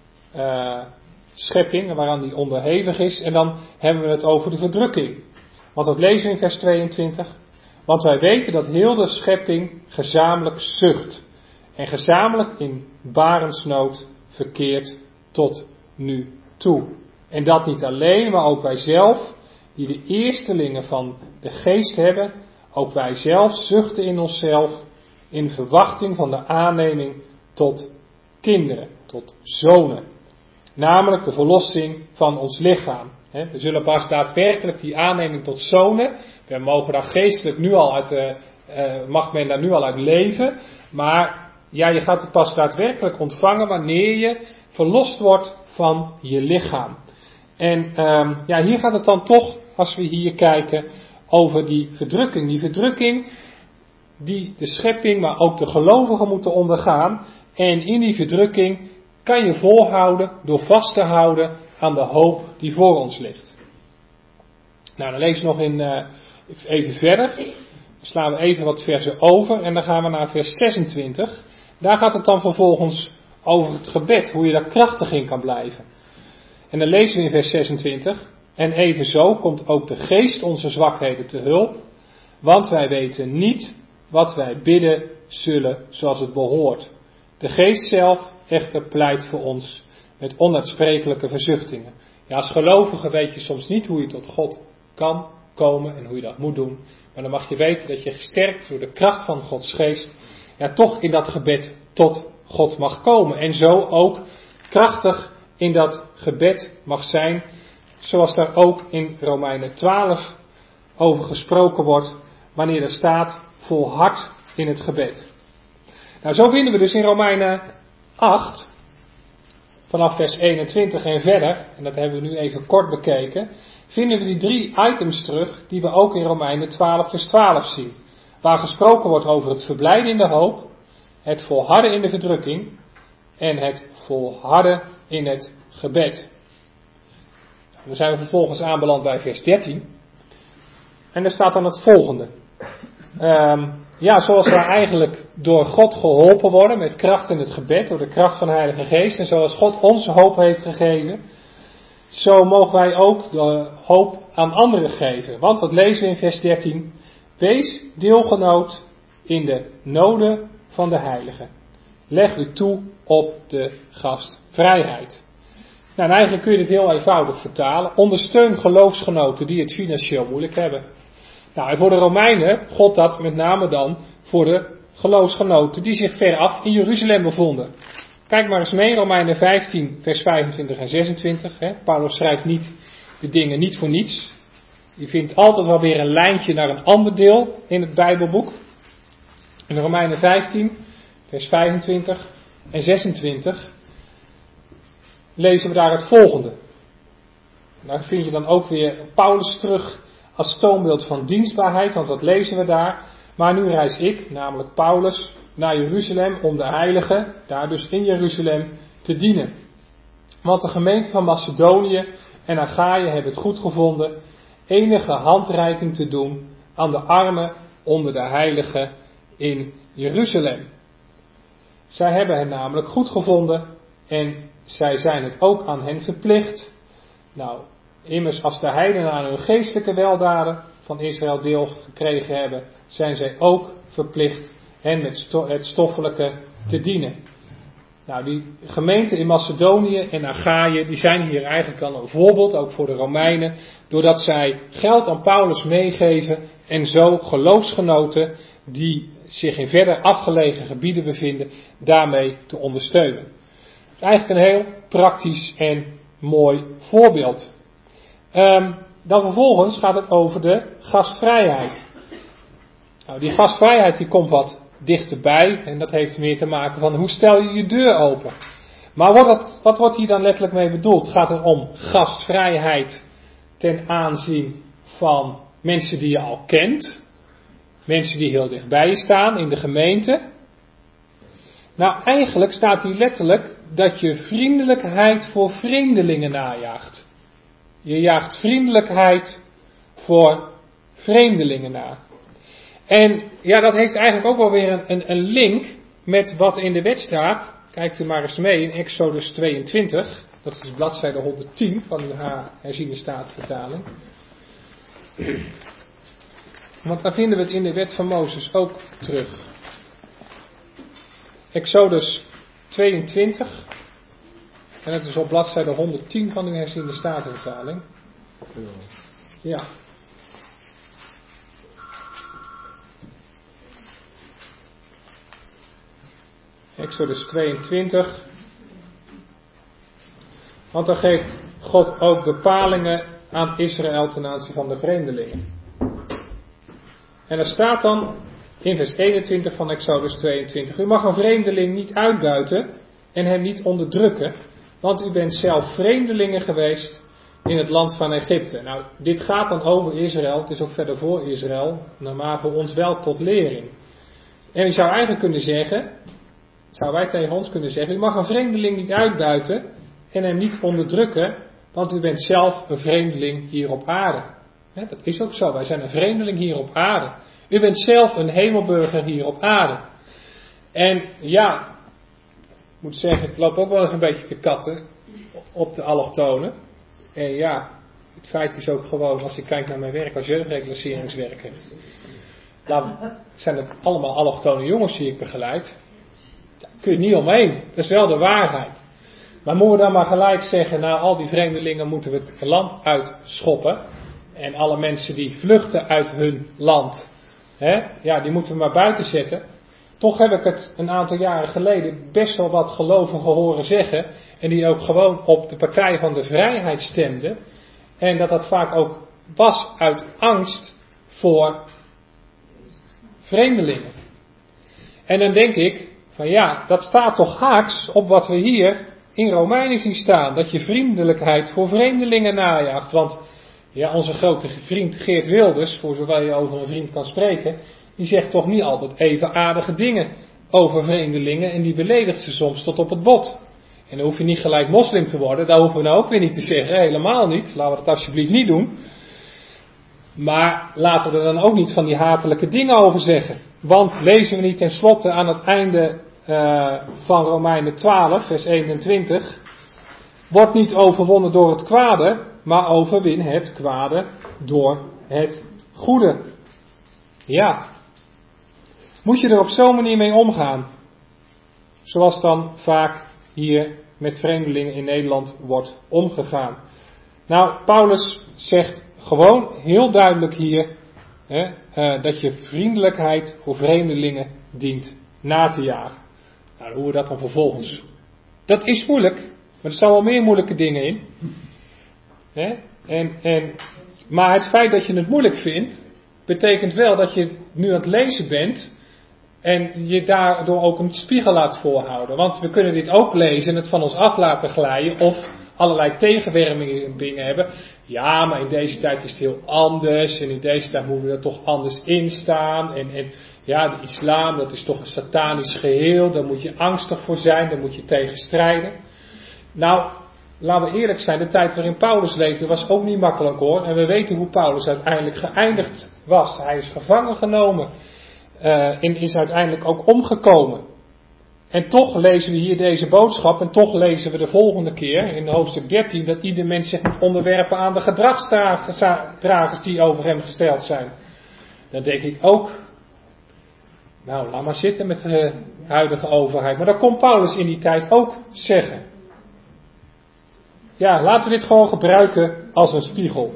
[SPEAKER 1] uh, schepping waaraan die onderhevig is. En dan hebben we het over de verdrukking. Want dat lezen we in vers tweeëntwintig. Want wij weten dat heel de schepping gezamenlijk zucht. En gezamenlijk in barensnood verkeert tot nu toe. En dat niet alleen, maar ook wij zelf, die de eerstelingen van de geest hebben, ook wij zelf zuchten in onszelf in verwachting van de aanneming tot kinderen, tot zonen. Namelijk de verlossing van ons lichaam. We zullen pas daadwerkelijk die aanneming tot zonen, we mogen daar geestelijk nu al uit, uh, mag men daar nu al uit leven, maar ja, je gaat het pas daadwerkelijk ontvangen wanneer je verlost wordt van je lichaam. En um, ja, hier gaat het dan toch, als we hier kijken, over die verdrukking. Die verdrukking die de schepping, maar ook de gelovigen moeten ondergaan. En in die verdrukking kan je volhouden door vast te houden aan de hoop die voor ons ligt. Nou, dan lees je nog in, uh, even verder. Dan slaan we even wat versen over en dan gaan we naar vers zesentwintig. Daar gaat het dan vervolgens over het gebed, hoe je daar krachtig in kan blijven. En dan lezen we in vers zesentwintig. En evenzo komt ook de geest onze zwakheden te hulp, want wij weten niet wat wij bidden zullen zoals het behoort. De geest zelf echter pleit voor ons met onuitsprekelijke verzuchtingen. Ja, als gelovige weet je soms niet hoe je tot God kan komen en hoe je dat moet doen. Maar dan mag je weten dat je gesterkt door de kracht van Gods geest, ja, toch in dat gebed tot God mag komen. En zo ook krachtig in dat gebed mag zijn, zoals daar ook in Romeinen twaalf over gesproken wordt, wanneer er staat volhard in het gebed. Nou, zo vinden we dus in Romeinen acht, vanaf vers eenentwintig en verder, en dat hebben we nu even kort bekeken, vinden we die drie items terug die we ook in Romeinen twaalf vers twaalf zien. Waar gesproken wordt over het verblijden in de hoop, het volharden in de verdrukking en het volharden in het gebed. Dan zijn we vervolgens aanbeland bij vers dertien. En daar staat dan het volgende. Um, ja, zoals we eigenlijk door God geholpen worden met kracht in het gebed, door de kracht van de Heilige Geest. En zoals God ons hoop heeft gegeven, zo mogen wij ook de hoop aan anderen geven. Want wat lezen we in vers dertien? Wees deelgenoot in de noden van de heiligen. Leg u toe op de gastvrijheid. Nou, en eigenlijk kun je dit heel eenvoudig vertalen. Ondersteun geloofsgenoten die het financieel moeilijk hebben. Nou, en voor de Romeinen gold dat met name dan voor de geloofsgenoten die zich veraf in Jeruzalem bevonden. Kijk maar eens mee, Romeinen vijftien, vers vijfentwintig en zesentwintig. Hè. Paulus schrijft niet de dingen niet voor niets. Je vindt altijd wel weer een lijntje naar een ander deel in het Bijbelboek. In Romeinen vijftien, vers vijfentwintig en zesentwintig lezen we daar het volgende. Daar vind je dan ook weer Paulus terug als toonbeeld van dienstbaarheid, want wat lezen we daar? Maar nu reis ik, namelijk Paulus, naar Jeruzalem om de heiligen, daar dus in Jeruzalem, te dienen. Want de gemeente van Macedonië en Achaïe hebben het goed gevonden enige handreiking te doen aan de armen onder de heiligen in Jeruzalem. Zij hebben het namelijk goed gevonden en zij zijn het ook aan hen verplicht. Nou, immers als de heidenen aan hun geestelijke weldaden van Israël deel gekregen hebben, zijn zij ook verplicht hen met het stoffelijke te dienen. Nou, die gemeenten in Macedonië en Achaïe, die zijn hier eigenlijk dan een voorbeeld, ook voor de Romeinen, doordat zij geld aan Paulus meegeven en zo geloofsgenoten die zich in verder afgelegen gebieden bevinden, daarmee te ondersteunen. Het is eigenlijk een heel praktisch en mooi voorbeeld. Um, dan vervolgens gaat het over de gastvrijheid. Nou, die gastvrijheid die komt wat dichterbij en dat heeft meer te maken van hoe stel je je deur open. Maar wat, het, wat wordt hier dan letterlijk mee bedoeld? Gaat het om gastvrijheid ten aanzien van mensen die je al kent? Mensen die heel dichtbij je staan in de gemeente? Nou, eigenlijk staat hier letterlijk dat je vriendelijkheid voor vreemdelingen najaagt. Je jaagt vriendelijkheid voor vreemdelingen na. En ja, dat heeft eigenlijk ook wel weer een, een, een link met wat in de wet staat. Kijkt u maar eens mee in Exodus tweeëntwintig. Dat is bladzijde honderdtien van uw herziene statenvertaling. Want daar vinden we het in de wet van Mozes ook terug. Exodus tweeëntwintig. En dat is op bladzijde honderdtien van uw herziene statenvertaling. Ja. Exodus tweeëntwintig. Want dan geeft God ook bepalingen aan Israël ten aanzien van de vreemdelingen. En er staat dan in vers eenentwintig van Exodus tweeëntwintig. U mag een vreemdeling niet uitbuiten en hem niet onderdrukken, want u bent zelf vreemdelingen geweest in het land van Egypte. Nou, dit gaat dan over Israël, het is ook verder voor Israël, maar voor ons wel tot lering. En je zou eigenlijk kunnen zeggen, zouden wij tegen ons kunnen zeggen, u mag een vreemdeling niet uitbuiten en hem niet onderdrukken, want u bent zelf een vreemdeling hier op aarde. Ja, dat is ook zo, wij zijn een vreemdeling hier op aarde. U bent zelf een hemelburger hier op aarde. En ja, ik moet zeggen, ik loop ook wel eens een beetje te katten op de allochtonen. En ja, het feit is ook gewoon, als ik kijk naar mijn werk als jeugdreclasseringswerker, dan zijn het allemaal allochtone jongens die ik begeleid. Daar kun je niet omheen, dat is wel de waarheid. Maar moeten we dan maar gelijk zeggen, nou al die vreemdelingen moeten we het land uitschoppen. En alle mensen die vluchten uit hun land, hè, ja, die moeten we maar buiten zetten. Toch heb ik het een aantal jaren geleden best wel wat gelovigen horen zeggen. En die ook gewoon op de partij van de vrijheid stemden. En dat dat vaak ook was uit angst voor vreemdelingen. En dan denk ik, van ja, dat staat toch haaks op wat we hier in Romeinen zien staan. Dat je vriendelijkheid voor vreemdelingen najaagt. Want ja, onze grote vriend Geert Wilders, voor zover je over een vriend kan spreken, die zegt toch niet altijd even aardige dingen over vreemdelingen en die beledigt ze soms tot op het bot. En dan hoef je niet gelijk moslim te worden, dat hoeven we nou ook weer niet te zeggen, helemaal niet. Laten we dat alsjeblieft niet doen. Maar laten we er dan ook niet van die hatelijke dingen over zeggen. Want lezen we niet tenslotte aan het einde uh, van Romeinen twaalf, vers eenentwintig. Wordt niet overwonnen door het kwade, maar overwin het kwade door het goede. Ja. Moet je er op zo'n manier mee omgaan? Zoals dan vaak hier met vreemdelingen in Nederland wordt omgegaan. Nou, Paulus zegt gewoon heel duidelijk hier hè, uh, dat je vriendelijkheid voor vreemdelingen dient na te jagen. Nou, hoe we dat dan vervolgens. Dat is moeilijk, maar er staan wel meer moeilijke dingen in. Hè? En, en, maar het feit dat je het moeilijk vindt, betekent wel dat je nu aan het lezen bent en je daardoor ook een spiegel laat voorhouden. Want we kunnen dit ook lezen en het van ons af laten glijden of allerlei tegenwerpingen hebben. Ja, maar in deze tijd is het heel anders en in deze tijd moeten we er toch anders in staan. En, en ja, de islam, dat is toch een satanisch geheel, daar moet je angstig voor zijn, daar moet je tegen strijden. Nou, laten we eerlijk zijn, de tijd waarin Paulus leefde was ook niet makkelijk hoor. En we weten hoe Paulus uiteindelijk geëindigd was. Hij is gevangen genomen uh, en is uiteindelijk ook omgekomen. En toch lezen we hier deze boodschap en toch lezen we de volgende keer in hoofdstuk dertien dat ieder mens zich moet onderwerpen aan de gedragsdragers die over hem gesteld zijn. Dan denk ik ook, nou laat maar zitten met de huidige overheid. Maar dat kon Paulus in die tijd ook zeggen. Ja, laten we dit gewoon gebruiken als een spiegel.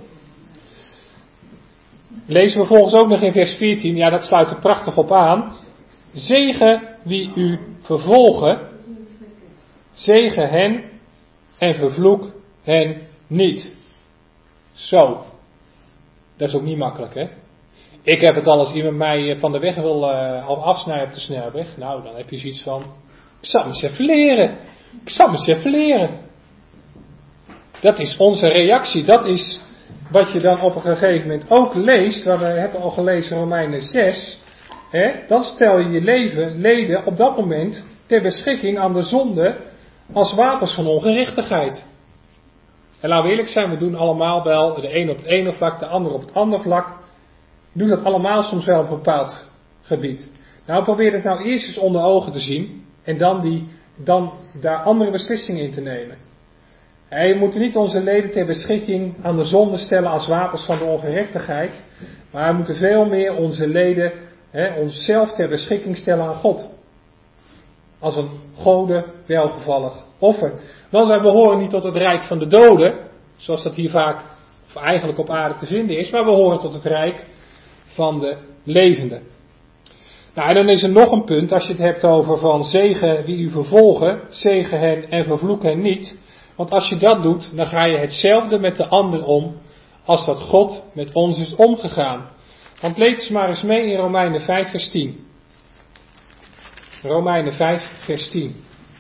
[SPEAKER 1] Lezen we volgens ook nog in vers veertien, ja dat sluit er prachtig op aan. Zegen wie u vervolgen, zegen hen en vervloek hen niet. Zo. Dat is ook niet makkelijk, hè? Ik heb het al als iemand mij van de weg wil uh, al afsnijden op de snelweg. Nou, dan heb je zoiets van, ik zal me eens even leren. Ik zal me eens even leren. Dat is onze reactie. Dat is wat je dan op een gegeven moment ook leest. Waar we hebben al gelezen Romeinen zes. Hè? Dan stel je je leven, leden op dat moment ter beschikking aan de zonde als wapens van ongerechtigheid. En laten we eerlijk zijn, we doen allemaal wel de een op het ene vlak, de ander op het andere vlak. Je doet dat allemaal soms wel op een bepaald gebied. Nou, probeer het nou eerst eens onder ogen te zien en dan, die, dan daar andere beslissingen in te nemen. En we moeten niet onze leden ter beschikking aan de zonde stellen als wapens van de ongerechtigheid, maar we moeten veel meer onze leden, hè, onszelf ter beschikking stellen aan God. Als een gode welgevallig offer. Want wij behoren niet tot het rijk van de doden, zoals dat hier vaak, of eigenlijk op aarde te vinden is, maar we behoren tot het rijk van de levenden. Nou, en dan is er nog een punt, als je het hebt over van zegen wie u vervolgen, zegen hen en vervloek hen niet. Want als je dat doet, dan ga je hetzelfde met de ander om, als dat God met ons is omgegaan. Want lees maar eens mee in Romeinen vijf vers tien. Romeinen vijf vers tien.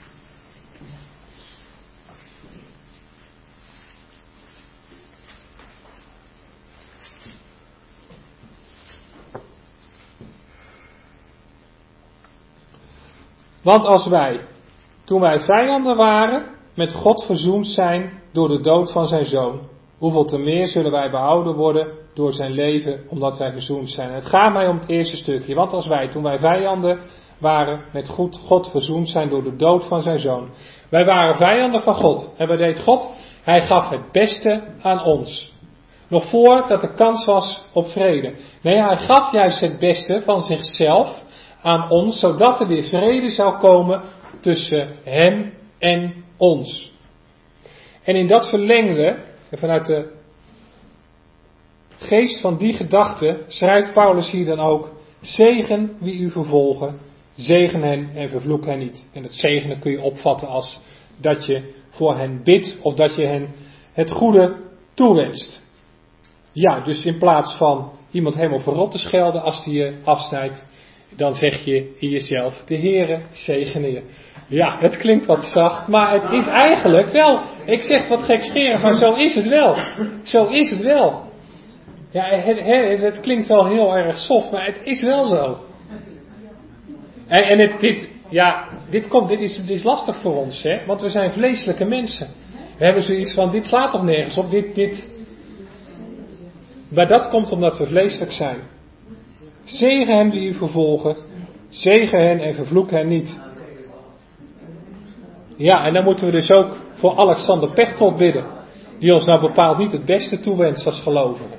[SPEAKER 1] Want als wij, toen wij vijanden waren, met God verzoend zijn door de dood van zijn zoon, hoeveel te meer zullen wij behouden worden door zijn leven, omdat wij verzoend zijn. En het gaat mij om het eerste stukje. Want als wij, toen wij vijanden waren, met goed God verzoend zijn door de dood van zijn zoon. Wij waren vijanden van God. En wat deed God? Hij gaf het beste aan ons. Nog voordat er kans was op vrede. Nee, hij gaf juist het beste van zichzelf aan ons, zodat er weer vrede zou komen tussen hem en ons. En in dat verlengde, en vanuit de geest van die gedachte, schrijft Paulus hier dan ook, zegen wie u vervolgen, zegen hen en vervloek hen niet. En het zegenen kun je opvatten als dat je voor hen bidt, of dat je hen het goede toewenst. Ja, dus in plaats van iemand helemaal verrot te schelden als die je afsnijdt, dan zeg je in jezelf, de Heere zegene je. Ja, het klinkt wat zacht, maar het is eigenlijk wel, ik zeg wat gekscherend, maar zo is het wel. Zo is het wel. Ja, het, het, het klinkt wel heel erg soft, maar het is wel zo. En, en het, dit, ja, dit, komt, dit, is, dit is lastig voor ons, hè, want we zijn vleeselijke mensen. We hebben zoiets van, dit slaat toch nergens op, dit, dit. Maar dat komt omdat we vleeselijk zijn. Zegen hen die u vervolgen, zegen hen en vervloek hen niet. Ja, en dan moeten we dus ook voor Alexander Pechtold bidden, die ons nou bepaald niet het beste toewenst als gelovigen.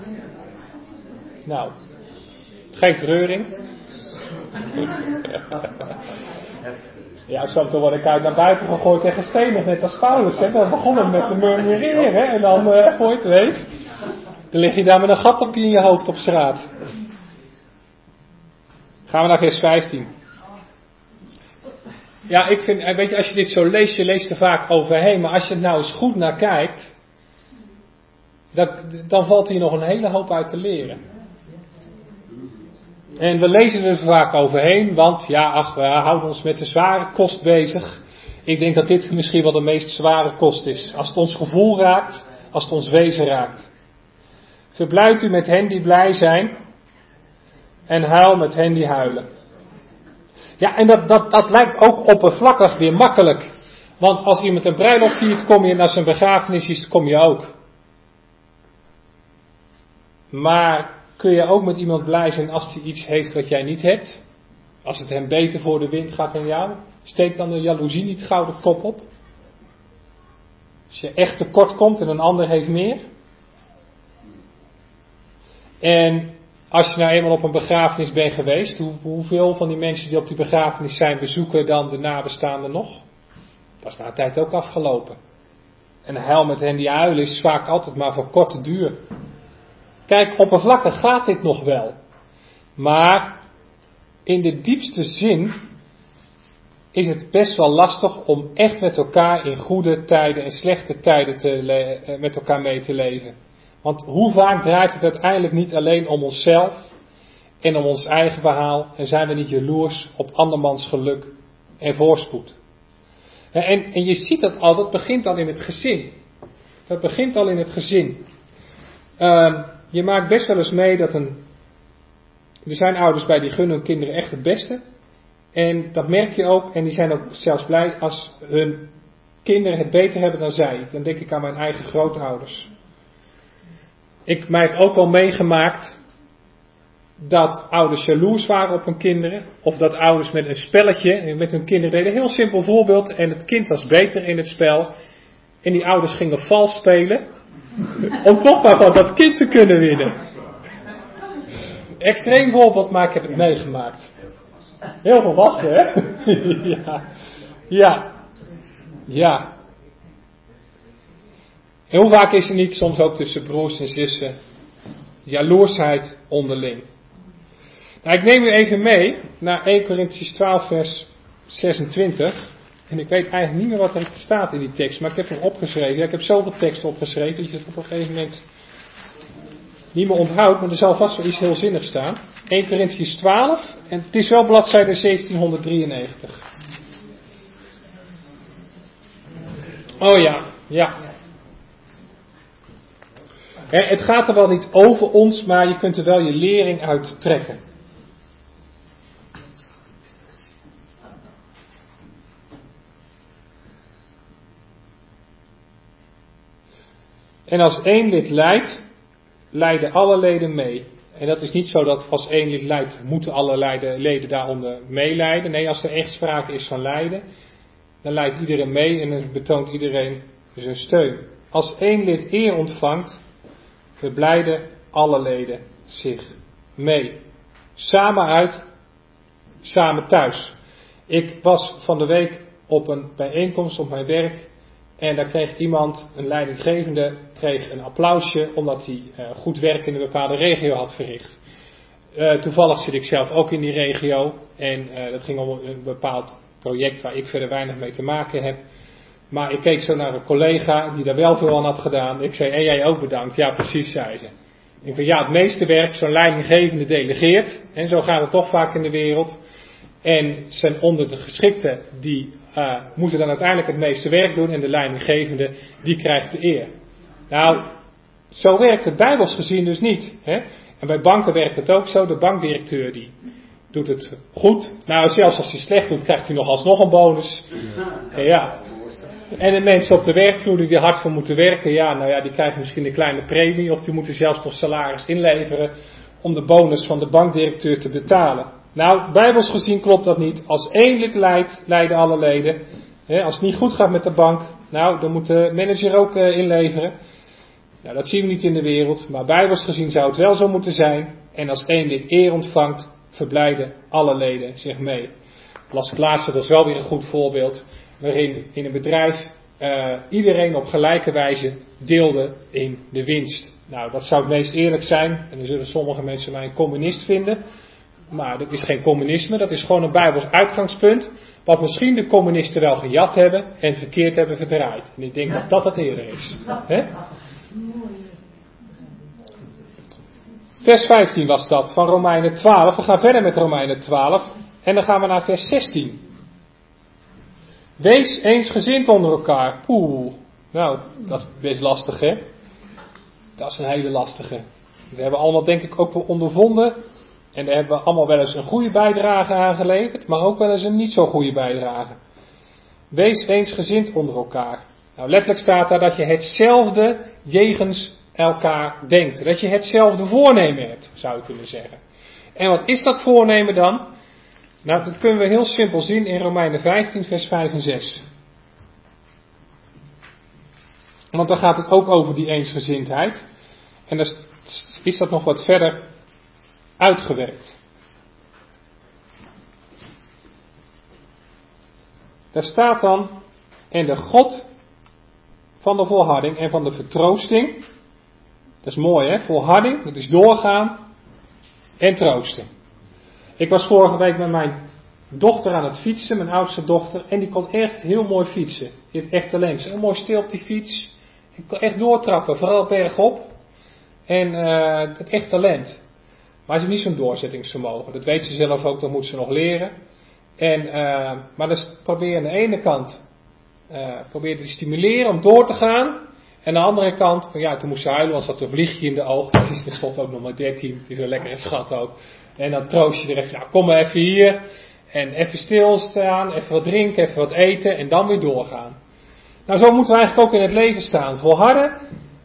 [SPEAKER 1] Nou, geen treuring. Ja, zo word ik uit naar buiten gegooid en gestenigd, net als Paulus. Hè? Dan begonnen met te murmureren, hè? En dan, uh, voor je het weet, dan lig je daar met een gat op in je hoofd op straat. Gaan we naar vers vijftien. Ja, ik vind, weet je, als je dit zo leest, je leest er vaak overheen, maar als je er nou eens goed naar kijkt, dan, dan valt hier nog een hele hoop uit te leren. En we lezen er vaak overheen, want ja, ach, we houden ons met de zware kost bezig. Ik denk dat dit misschien wel de meest zware kost is. Als het ons gevoel raakt, als het ons wezen raakt. Verblijft u met hen die blij zijn en huil met hen die huilen. Ja, en dat, dat, dat lijkt ook oppervlakkig weer makkelijk. Want als iemand een bruiloft viert, kom je naar zijn begrafenis, kom je ook. Maar kun je ook met iemand blij zijn als hij iets heeft wat jij niet hebt? Als het hem beter voor de wind gaat dan jou? Steekt dan de jaloezie niet gauw de kop op? Als je echt tekort komt en een ander heeft meer? En als je nou eenmaal op een begrafenis bent geweest, hoe, hoeveel van die mensen die op die begrafenis zijn bezoeken dan de nabestaanden nog? Dat is na een tijd ook afgelopen. En de huil met hen die huilen is vaak altijd maar voor korte duur. Kijk, oppervlakkig gaat dit nog wel. Maar in de diepste zin is het best wel lastig om echt met elkaar in goede tijden en slechte tijden te le- met elkaar mee te leven. Want hoe vaak draait het uiteindelijk niet alleen om onszelf en om ons eigen verhaal en zijn we niet jaloers op andermans geluk en voorspoed. En, en je ziet dat al, dat begint al in het gezin. Dat begint al in het gezin. Uh, je maakt best wel eens mee dat een... Er zijn ouders bij die gunnen hun kinderen echt het beste. En dat merk je ook. En die zijn ook zelfs blij als hun kinderen het beter hebben dan zij. Dan denk ik aan mijn eigen grootouders. Ik mij heb ook wel meegemaakt dat ouders jaloers waren op hun kinderen. Of dat ouders met een spelletje met hun kinderen deden. Een heel simpel voorbeeld. En het kind was beter in het spel. En die ouders gingen vals spelen. Om toch maar van dat kind te kunnen winnen. Extreem voorbeeld, maar ik heb het meegemaakt. Heel volwassen, hè? ja. Ja. Ja. En hoe vaak is er niet soms ook tussen broers en zussen jaloersheid onderling? Nou, ik neem u even mee naar Eerste Korintiërs twaalf vers zesentwintig. En ik weet eigenlijk niet meer wat er staat in die tekst, maar ik heb hem opgeschreven. Ja, ik heb zoveel teksten opgeschreven dat je het op een gegeven moment niet meer onthoudt, maar er zal vast wel iets heel zinnigs staan. Eerste Korintiërs twaalf, en het is wel bladzijde zeventienhonderddrieënnegentig. Oh ja, ja. Het gaat er wel niet over ons, maar je kunt er wel je lering uit trekken. En als één lid lijdt, lijden alle leden mee. En dat is niet zo dat als één lid lijdt, moeten alle leden, leden daaronder meelijden. Nee, als er echt sprake is van lijden, dan lijdt iedereen mee en dan betoont iedereen zijn steun. Als één lid eer ontvangt, verblijden alle leden zich mee. Samen uit, samen thuis. Ik was van de week op een bijeenkomst op mijn werk. En daar kreeg iemand, een leidinggevende, kreeg een applausje omdat hij uh, goed werk in een bepaalde regio had verricht. Uh, toevallig zit ik zelf ook in die regio en uh, dat ging om een bepaald project waar ik verder weinig mee te maken heb. Maar ik keek zo naar een collega die daar wel veel aan had gedaan. Ik zei, en jij ook bedankt? Ja, precies, zei ze. Ik zei, ja, het meeste werk zo'n leidinggevende delegeert. En zo gaat het toch vaak in de wereld. En zijn onder de geschikten, die uh, moeten dan uiteindelijk het meeste werk doen. En de leidinggevende, die krijgt de eer. Nou, zo werkt het bijbels gezien dus niet. Hè? En bij banken werkt het ook zo. De bankdirecteur die doet het goed. Nou, zelfs als hij slecht doet, krijgt hij nog alsnog een bonus. En ja. En de mensen op de werkvloer die er hard voor moeten werken, ja, nou ja, die krijgen misschien een kleine premie. Of die moeten zelfs nog salaris inleveren om de bonus van de bankdirecteur te betalen. Nou, bijbels gezien klopt dat niet. Als één lid lijdt, lijden alle leden. He, als het niet goed gaat met de bank, nou, dan moet de manager ook uh, inleveren. Nou, dat zien we niet in de wereld, maar bijbels gezien zou het wel zo moeten zijn. En als één lid eer ontvangt, verblijden alle leden zich mee. Las Klaassen, dat is wel weer een goed voorbeeld, waarin in een bedrijf uh, iedereen op gelijke wijze deelde in de winst. Nou, dat zou het meest eerlijk zijn, en dan zullen sommige mensen mij een communist vinden. Maar dat is geen communisme, dat is gewoon een bijbels uitgangspunt. Wat misschien de communisten wel gejat hebben en verkeerd hebben verdraaid. En ik denk dat dat het eerder is. He? Vers vijftien was dat van Romeinen twaalf. We gaan verder met Romeinen twaalf. En dan gaan we naar vers zestien. Wees eensgezind onder elkaar. Poeh. Nou, dat is best lastig, hè? Dat is een hele lastige. We hebben allemaal denk ik ook wel ondervonden. En daar hebben we allemaal wel eens een goede bijdrage aan geleverd, maar ook wel eens een niet zo goede bijdrage. Wees eensgezind onder elkaar. Nou, letterlijk staat daar dat je hetzelfde jegens elkaar denkt. Dat je hetzelfde voornemen hebt, zou je kunnen zeggen. En wat is dat voornemen dan? Nou, dat kunnen we heel simpel zien in Romeinen vijftien, vers vijf en zes. Want dan gaat het ook over die eensgezindheid. En dan is dat nog wat verder uitgewerkt. Daar staat dan, en de God van de volharding en van de vertroosting, dat is mooi hè, volharding, dat is doorgaan en troosten. Ik was vorige week met mijn dochter aan het fietsen, mijn oudste dochter. En die kon echt heel mooi fietsen. Die heeft echt talent. Ze is mooi stil op die fiets. Die kon echt doortrappen, vooral bergop. En uh, het echt talent. Maar ze heeft niet zo'n doorzettingsvermogen. Dat weet ze zelf ook, dat moet ze nog leren. En, uh, maar dus probeer je aan de ene kant uh, probeer te stimuleren om door te gaan. En aan de andere kant, ja, toen moest ze huilen, want ze had een vliegje in de ogen. Ze is tenslotte ook nog maar dertien, het is een lekkere schat ook. En dan troost je er even, nou kom maar even hier. En even stilstaan, even wat drinken, even wat eten en dan weer doorgaan. Nou, zo moeten we eigenlijk ook in het leven staan. Volharden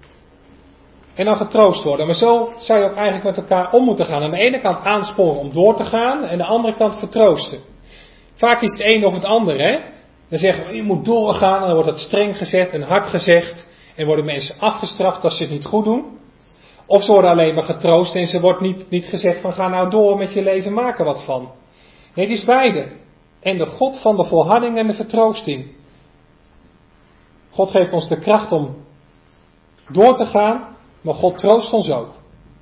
[SPEAKER 1] en dan getroost worden. Maar zo zou je ook eigenlijk met elkaar om moeten gaan. Aan de ene kant aansporen om door te gaan en aan de andere kant vertroosten. Vaak is het een of het ander, hè. Dan zeggen we, je moet doorgaan en dan wordt het streng gezet en hard gezegd. En worden mensen afgestraft als ze het niet goed doen. Of ze worden alleen maar getroost en ze wordt niet, niet gezegd van ga nou door met je leven, maak er wat van. Nee, het is beide. En de God van de volharding en de vertroosting. God geeft ons de kracht om door te gaan, maar God troost ons ook.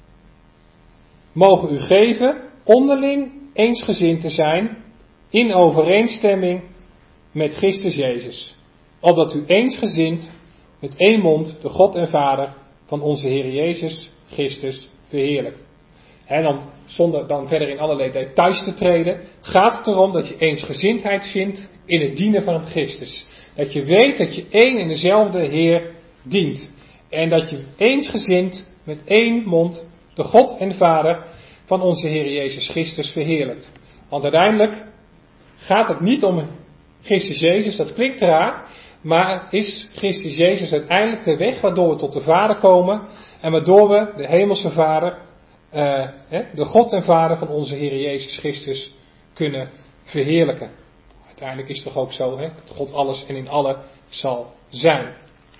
[SPEAKER 1] Mogen u geven onderling eensgezind te zijn in overeenstemming met Christus Jezus. Opdat u eensgezind met één mond de God en Vader van onze Heer Jezus Christus verheerlijkt. En dan, zonder dan verder in allerlei details te treden, gaat het erom dat je eensgezindheid vindt in het dienen van Christus. Dat je weet dat je één en dezelfde Heer dient. En dat je eensgezind met één mond de God en Vader van onze Heer Jezus Christus verheerlijkt. Want uiteindelijk gaat het niet om Christus Jezus, dat klinkt raar, maar is Christus Jezus uiteindelijk de weg waardoor we tot de Vader komen en waardoor we de Hemelse Vader, uh, de God en Vader van onze Heer Jezus Christus kunnen verheerlijken. Uiteindelijk is het toch ook zo, hè, dat God alles en in alle zal zijn.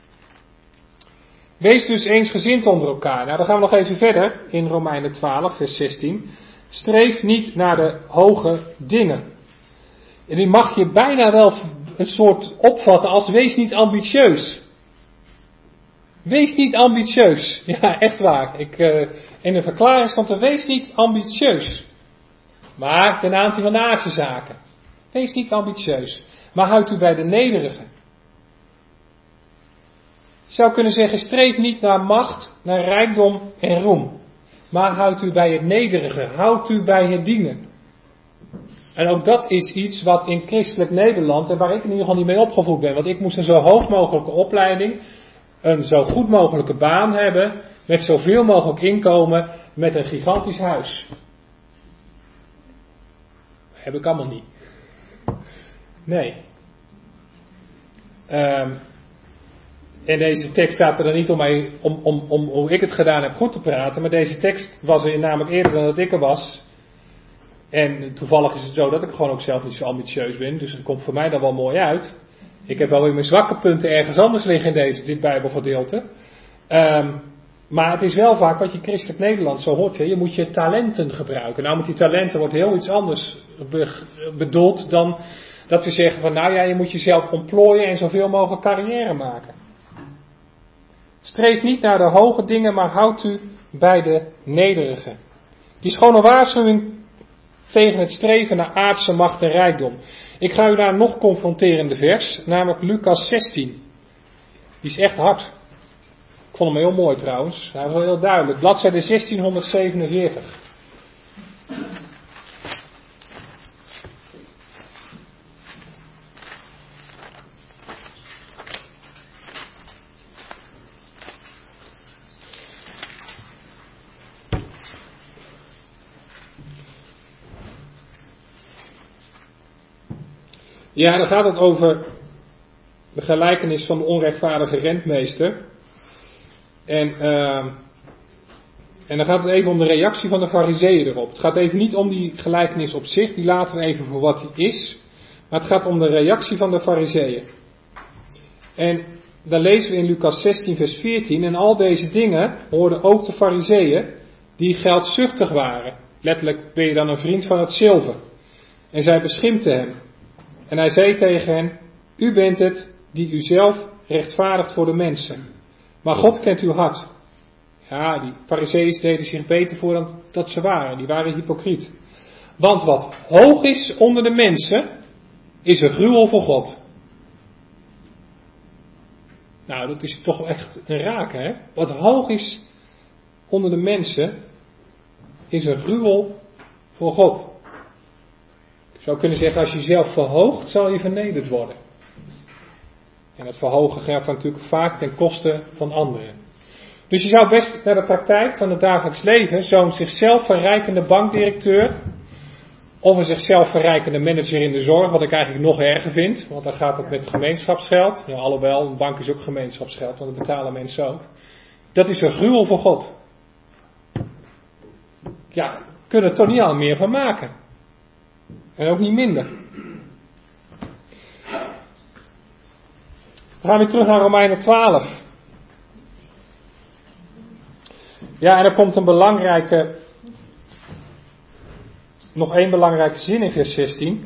[SPEAKER 1] Wees dus eensgezind onder elkaar. Nou, dan gaan we nog even verder in Romeinen twaalf, vers zestien. Streef niet naar de hoge dingen. En die mag je bijna wel een soort opvatten als wees niet ambitieus. Wees niet ambitieus. Ja, echt waar. Ik, uh, in de verklaring stond er wees niet ambitieus. Maar ten aanzien van de aardse zaken. Wees niet ambitieus. Maar houd u bij de nederigen. Je zou kunnen zeggen, streef niet naar macht, naar rijkdom en roem. Maar houd u bij het nederige. Houd u bij het dienen. En ook dat is iets wat in christelijk Nederland, en waar ik in ieder geval niet mee opgevoed ben. Want ik moest een zo hoog mogelijke opleiding, een zo goed mogelijke baan hebben, met zoveel mogelijk inkomen, met een gigantisch huis. Dat heb ik allemaal niet. Nee. Um, en deze tekst staat er dan niet om, mij, om, om, om hoe ik het gedaan heb goed te praten, maar deze tekst was er namelijk eerder dan dat ik er was. En toevallig is het zo dat ik gewoon ook zelf niet zo ambitieus ben, dus het komt voor mij dan wel mooi uit. Ik heb wel weer mijn zwakke punten ergens anders liggen in deze, dit Bijbelgedeelte. Um, maar het is wel vaak wat je christelijk Nederland zo hoort. Hè? Je moet je talenten gebruiken. Nou, met die talenten wordt heel iets anders be- bedoeld dan dat ze zeggen van nou ja, je moet jezelf ontplooien en zoveel mogelijk carrière maken. Streef niet naar de hoge dingen, maar houd u bij de nederige. Die is gewoon een waarschuwing tegen het streven naar aardse macht en rijkdom. Ik ga u naar een nog confronterende vers, namelijk Lucas zestien. Die is echt hard. Ik vond hem heel mooi trouwens. Hij was wel heel duidelijk. Bladzijde zestienhonderdzevenenveertig. Ja, dan gaat het over de gelijkenis van de onrechtvaardige rentmeester. En, uh, en dan gaat het even om de reactie van de farizeeën erop. Het gaat even niet om die gelijkenis op zich, die laten we even voor wat die is. Maar het gaat om de reactie van de farizeeën. En dan lezen we in Lucas zestien vers veertien. En al deze dingen hoorden ook de farizeeën die geldzuchtig waren. Letterlijk ben je dan een vriend van het zilver. En zij beschimpten hem. En hij zei tegen hen, u bent het die u zelf rechtvaardigt voor de mensen. Maar God kent uw hart. Ja, die farizeeën deden zich beter voor dan dat ze waren. Die waren hypocriet. Want wat hoog is onder de mensen, is een gruwel voor God. Nou, dat is toch echt een raak, hè? Wat hoog is onder de mensen, is een gruwel voor God. Ik zou kunnen zeggen, als je jezelf verhoogt, zal je vernederd worden. En dat verhogen gaat natuurlijk vaak ten koste van anderen. Dus je zou best naar de praktijk van het dagelijks leven zo'n zichzelf verrijkende bankdirecteur of een zichzelf verrijkende manager in de zorg, wat ik eigenlijk nog erger vind, want dan gaat het met gemeenschapsgeld. Ja, alhoewel, een bank is ook gemeenschapsgeld, want dat betalen mensen ook. Dat is een gruwel voor God. Ja, kunnen er toch niet al meer van maken. En ook niet minder. We gaan weer terug naar Romeinen twaalf. Ja, en er komt een belangrijke, nog één belangrijke zin in vers zestien.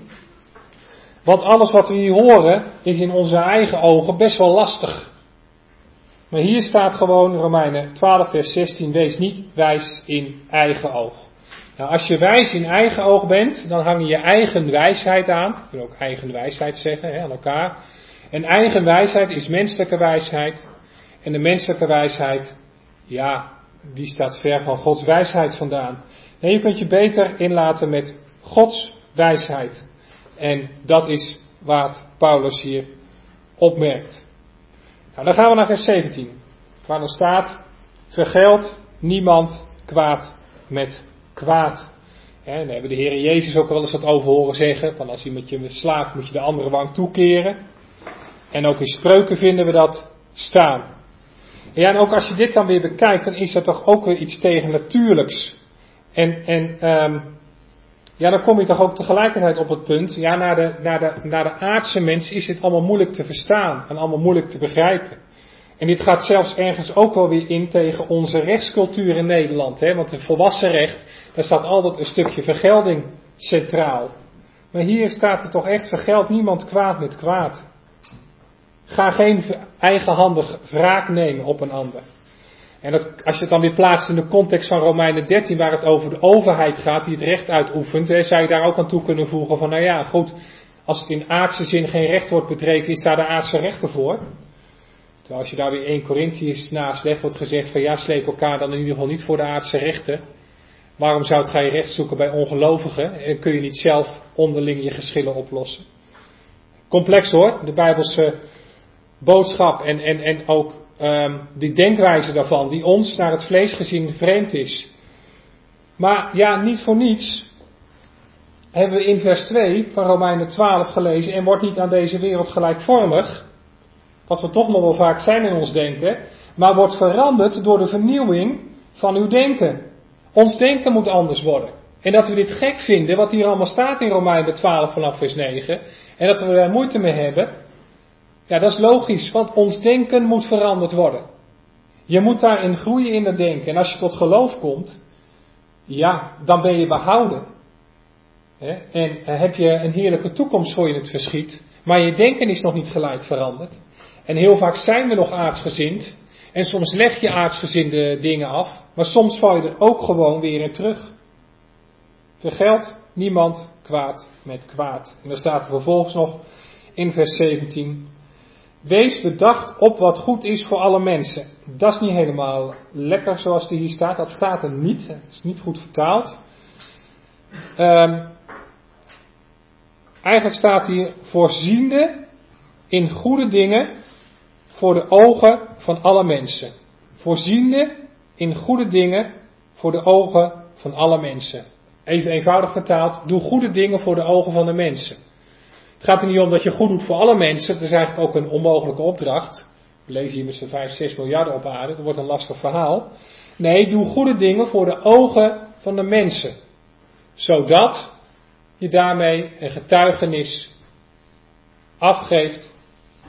[SPEAKER 1] Want alles wat we hier horen is in onze eigen ogen best wel lastig. Maar hier staat gewoon Romeinen twaalf vers zestien, wees niet wijs in eigen oog. Nou, als je wijs in eigen oog bent, dan hang je je eigen wijsheid aan. Je kunt ook eigen wijsheid zeggen, hè, aan elkaar. En eigen wijsheid is menselijke wijsheid. En de menselijke wijsheid, ja, die staat ver van Gods wijsheid vandaan. Nee, je kunt je beter inlaten met Gods wijsheid. En dat is wat Paulus hier opmerkt. Nou, dan gaan we naar vers zeventien. Waar dan staat, vergeld niemand kwaad met kwaad. En daar hebben de Heer Jezus ook wel eens wat over horen zeggen. Van als iemand je slaagt, moet je de andere wang toekeren. En ook in Spreuken vinden we dat staan. Ja, en ook als je dit dan weer bekijkt, dan is dat toch ook weer iets tegennatuurlijks. En, en um, ja, dan kom je toch ook tegelijkertijd op het punt, ja, naar de, naar de, naar de aardse mens is dit allemaal moeilijk te verstaan en allemaal moeilijk te begrijpen. En dit gaat zelfs ergens ook wel weer in tegen onze rechtscultuur in Nederland, hè, want het volwassen recht, daar staat altijd een stukje vergelding centraal. Maar hier staat er toch echt, vergeld niemand kwaad met kwaad. Ga geen eigenhandig wraak nemen op een ander. En dat, als je het dan weer plaatst in de context van Romeinen dertien, waar het over de overheid gaat, die het recht uitoefent, hè, zou je daar ook aan toe kunnen voegen van, nou ja, goed, als het in aardse zin geen recht wordt bedreven, is daar de aardse rechter voor. Terwijl als je daar weer één Korintiërs naast legt, wordt gezegd van, ja, sleep elkaar dan in ieder geval niet voor de aardse rechter. Waarom zou het ga je recht zoeken bij ongelovigen? En kun je niet zelf onderling je geschillen oplossen? Complex hoor, de Bijbelse boodschap en, en, en ook um, die denkwijze daarvan, die ons naar het vlees gezien vreemd is. Maar ja, niet voor niets hebben we in vers twee van Romeinen twaalf gelezen, en wordt niet aan deze wereld gelijkvormig, wat we toch nog wel vaak zijn in ons denken, maar wordt veranderd door de vernieuwing van uw denken. Ons denken moet anders worden. En dat we dit gek vinden, wat hier allemaal staat in Romeinen twaalf vanaf vers negen, en dat we daar moeite mee hebben, ja, dat is logisch, want ons denken moet veranderd worden. Je moet daarin groeien in het denken. En als je tot geloof komt, ja, dan ben je behouden. He? En heb je een heerlijke toekomst voor je in het verschiet, maar je denken is nog niet gelijk veranderd. En heel vaak zijn we nog aardsgezind. En soms leg je aardsgezinde dingen af, maar soms val je er ook gewoon weer in terug. Vergeld niemand kwaad met kwaad. En dan staat er vervolgens nog in vers zeventien... Wees bedacht op wat goed is voor alle mensen. Dat is niet helemaal lekker zoals die hier staat. Dat staat er niet. Het is niet goed vertaald. Um, eigenlijk staat hier voorziende in goede dingen voor de ogen van alle mensen. Voorziende in goede dingen voor de ogen van alle mensen. Even eenvoudig vertaald. Doe goede dingen voor de ogen van de mensen. Het gaat er niet om dat je goed doet voor alle mensen. Dat is eigenlijk ook een onmogelijke opdracht. We leven hier met z'n vijf, zes miljarden op aarde. Dat wordt een lastig verhaal. Nee, doe goede dingen voor de ogen van de mensen. Zodat je daarmee een getuigenis afgeeft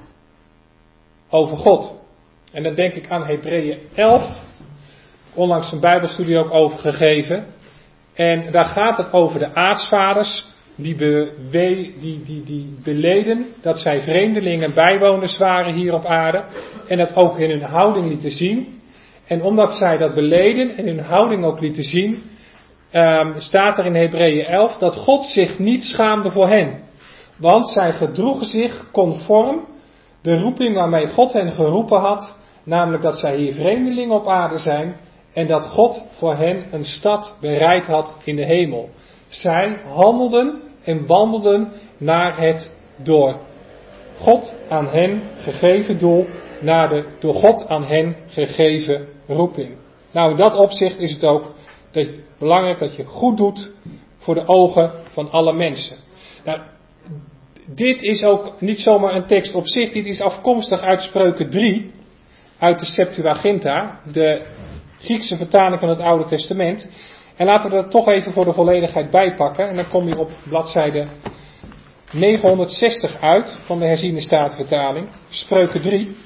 [SPEAKER 1] over God. En dan denk ik aan Hebreeën elf. Onlangs een bijbelstudie ook over gegeven. En daar gaat het over de aartsvaders. Die, be, die, die, die beleden dat zij vreemdelingen bijwoners waren hier op aarde. En dat ook in hun houding lieten zien. En omdat zij dat beleden en hun houding ook lieten zien. um, staat er in Hebreeën elf dat God zich niet schaamde voor hen. Want zij gedroegen zich conform de roeping waarmee God hen geroepen had, namelijk dat zij hier vreemdelingen op aarde zijn en dat God voor hen een stad bereid had in de hemel. Zij handelden en wandelden naar het door God aan hen gegeven doel, naar de door God aan hen gegeven roeping. Nou, in dat opzicht is het ook dat, belangrijk dat je goed doet voor de ogen van alle mensen. Nou, dit is ook niet zomaar een tekst op zich, dit is afkomstig uit Spreuken drie, uit de Septuaginta, de Griekse vertaling van het Oude Testament. En laten we dat toch even voor de volledigheid bijpakken. En dan kom je op bladzijde negenhonderdzestig uit van de herziene statenvertaling. Spreuken drie.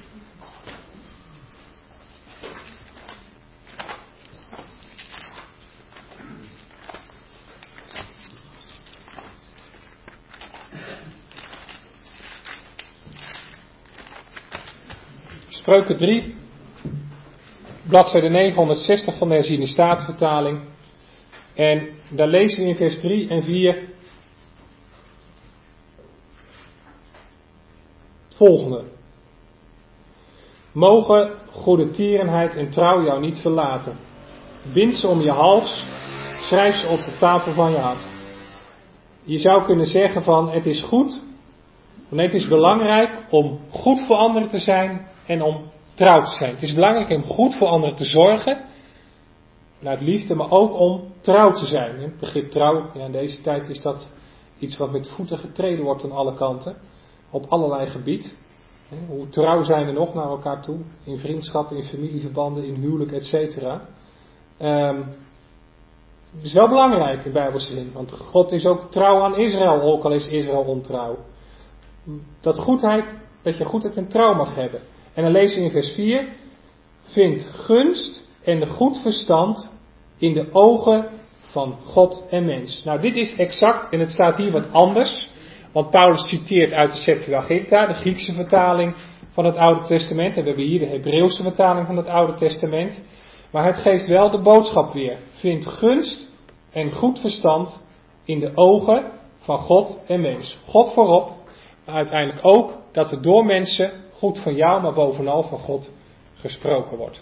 [SPEAKER 1] Spreuken drie, bladzijde negenhonderdzestig van de herziene statenvertaling. En daar lezen we in vers drie en vier het volgende. Mogen goede tierenheid en trouw jou niet verlaten. Bind ze om je hals, schrijf ze op de tafel van je hart. Je zou kunnen zeggen van het is goed, want het is belangrijk om goed voor anderen te zijn en om trouw te zijn. Het is belangrijk om goed voor anderen te zorgen, uit liefde, maar ook om trouw te zijn. Het begrip trouw, ja, in deze tijd is dat iets wat met voeten getreden wordt aan alle kanten, op allerlei gebied. Hoe trouw zijn we nog naar elkaar toe, in vriendschap, in familieverbanden, in huwelijk, et cetera. Um, het is wel belangrijk in bijbelse zin, want God is ook trouw aan Israël, ook al is Israël ontrouw. Dat goedheid, dat je goedheid en trouw mag hebben. En dan lezen we in vers vier, vind gunst en goed verstand in de ogen van God en mens. Nou, dit is exact, en het staat hier wat anders, want Paulus citeert uit de Septuaginta, de Griekse vertaling van het Oude Testament, en we hebben hier de Hebreeuwse vertaling van het Oude Testament, maar het geeft wel de boodschap weer. Vind gunst en goed verstand in de ogen van God en mens. God voorop, maar uiteindelijk ook dat er door mensen goed van jou, maar bovenal van God gesproken wordt.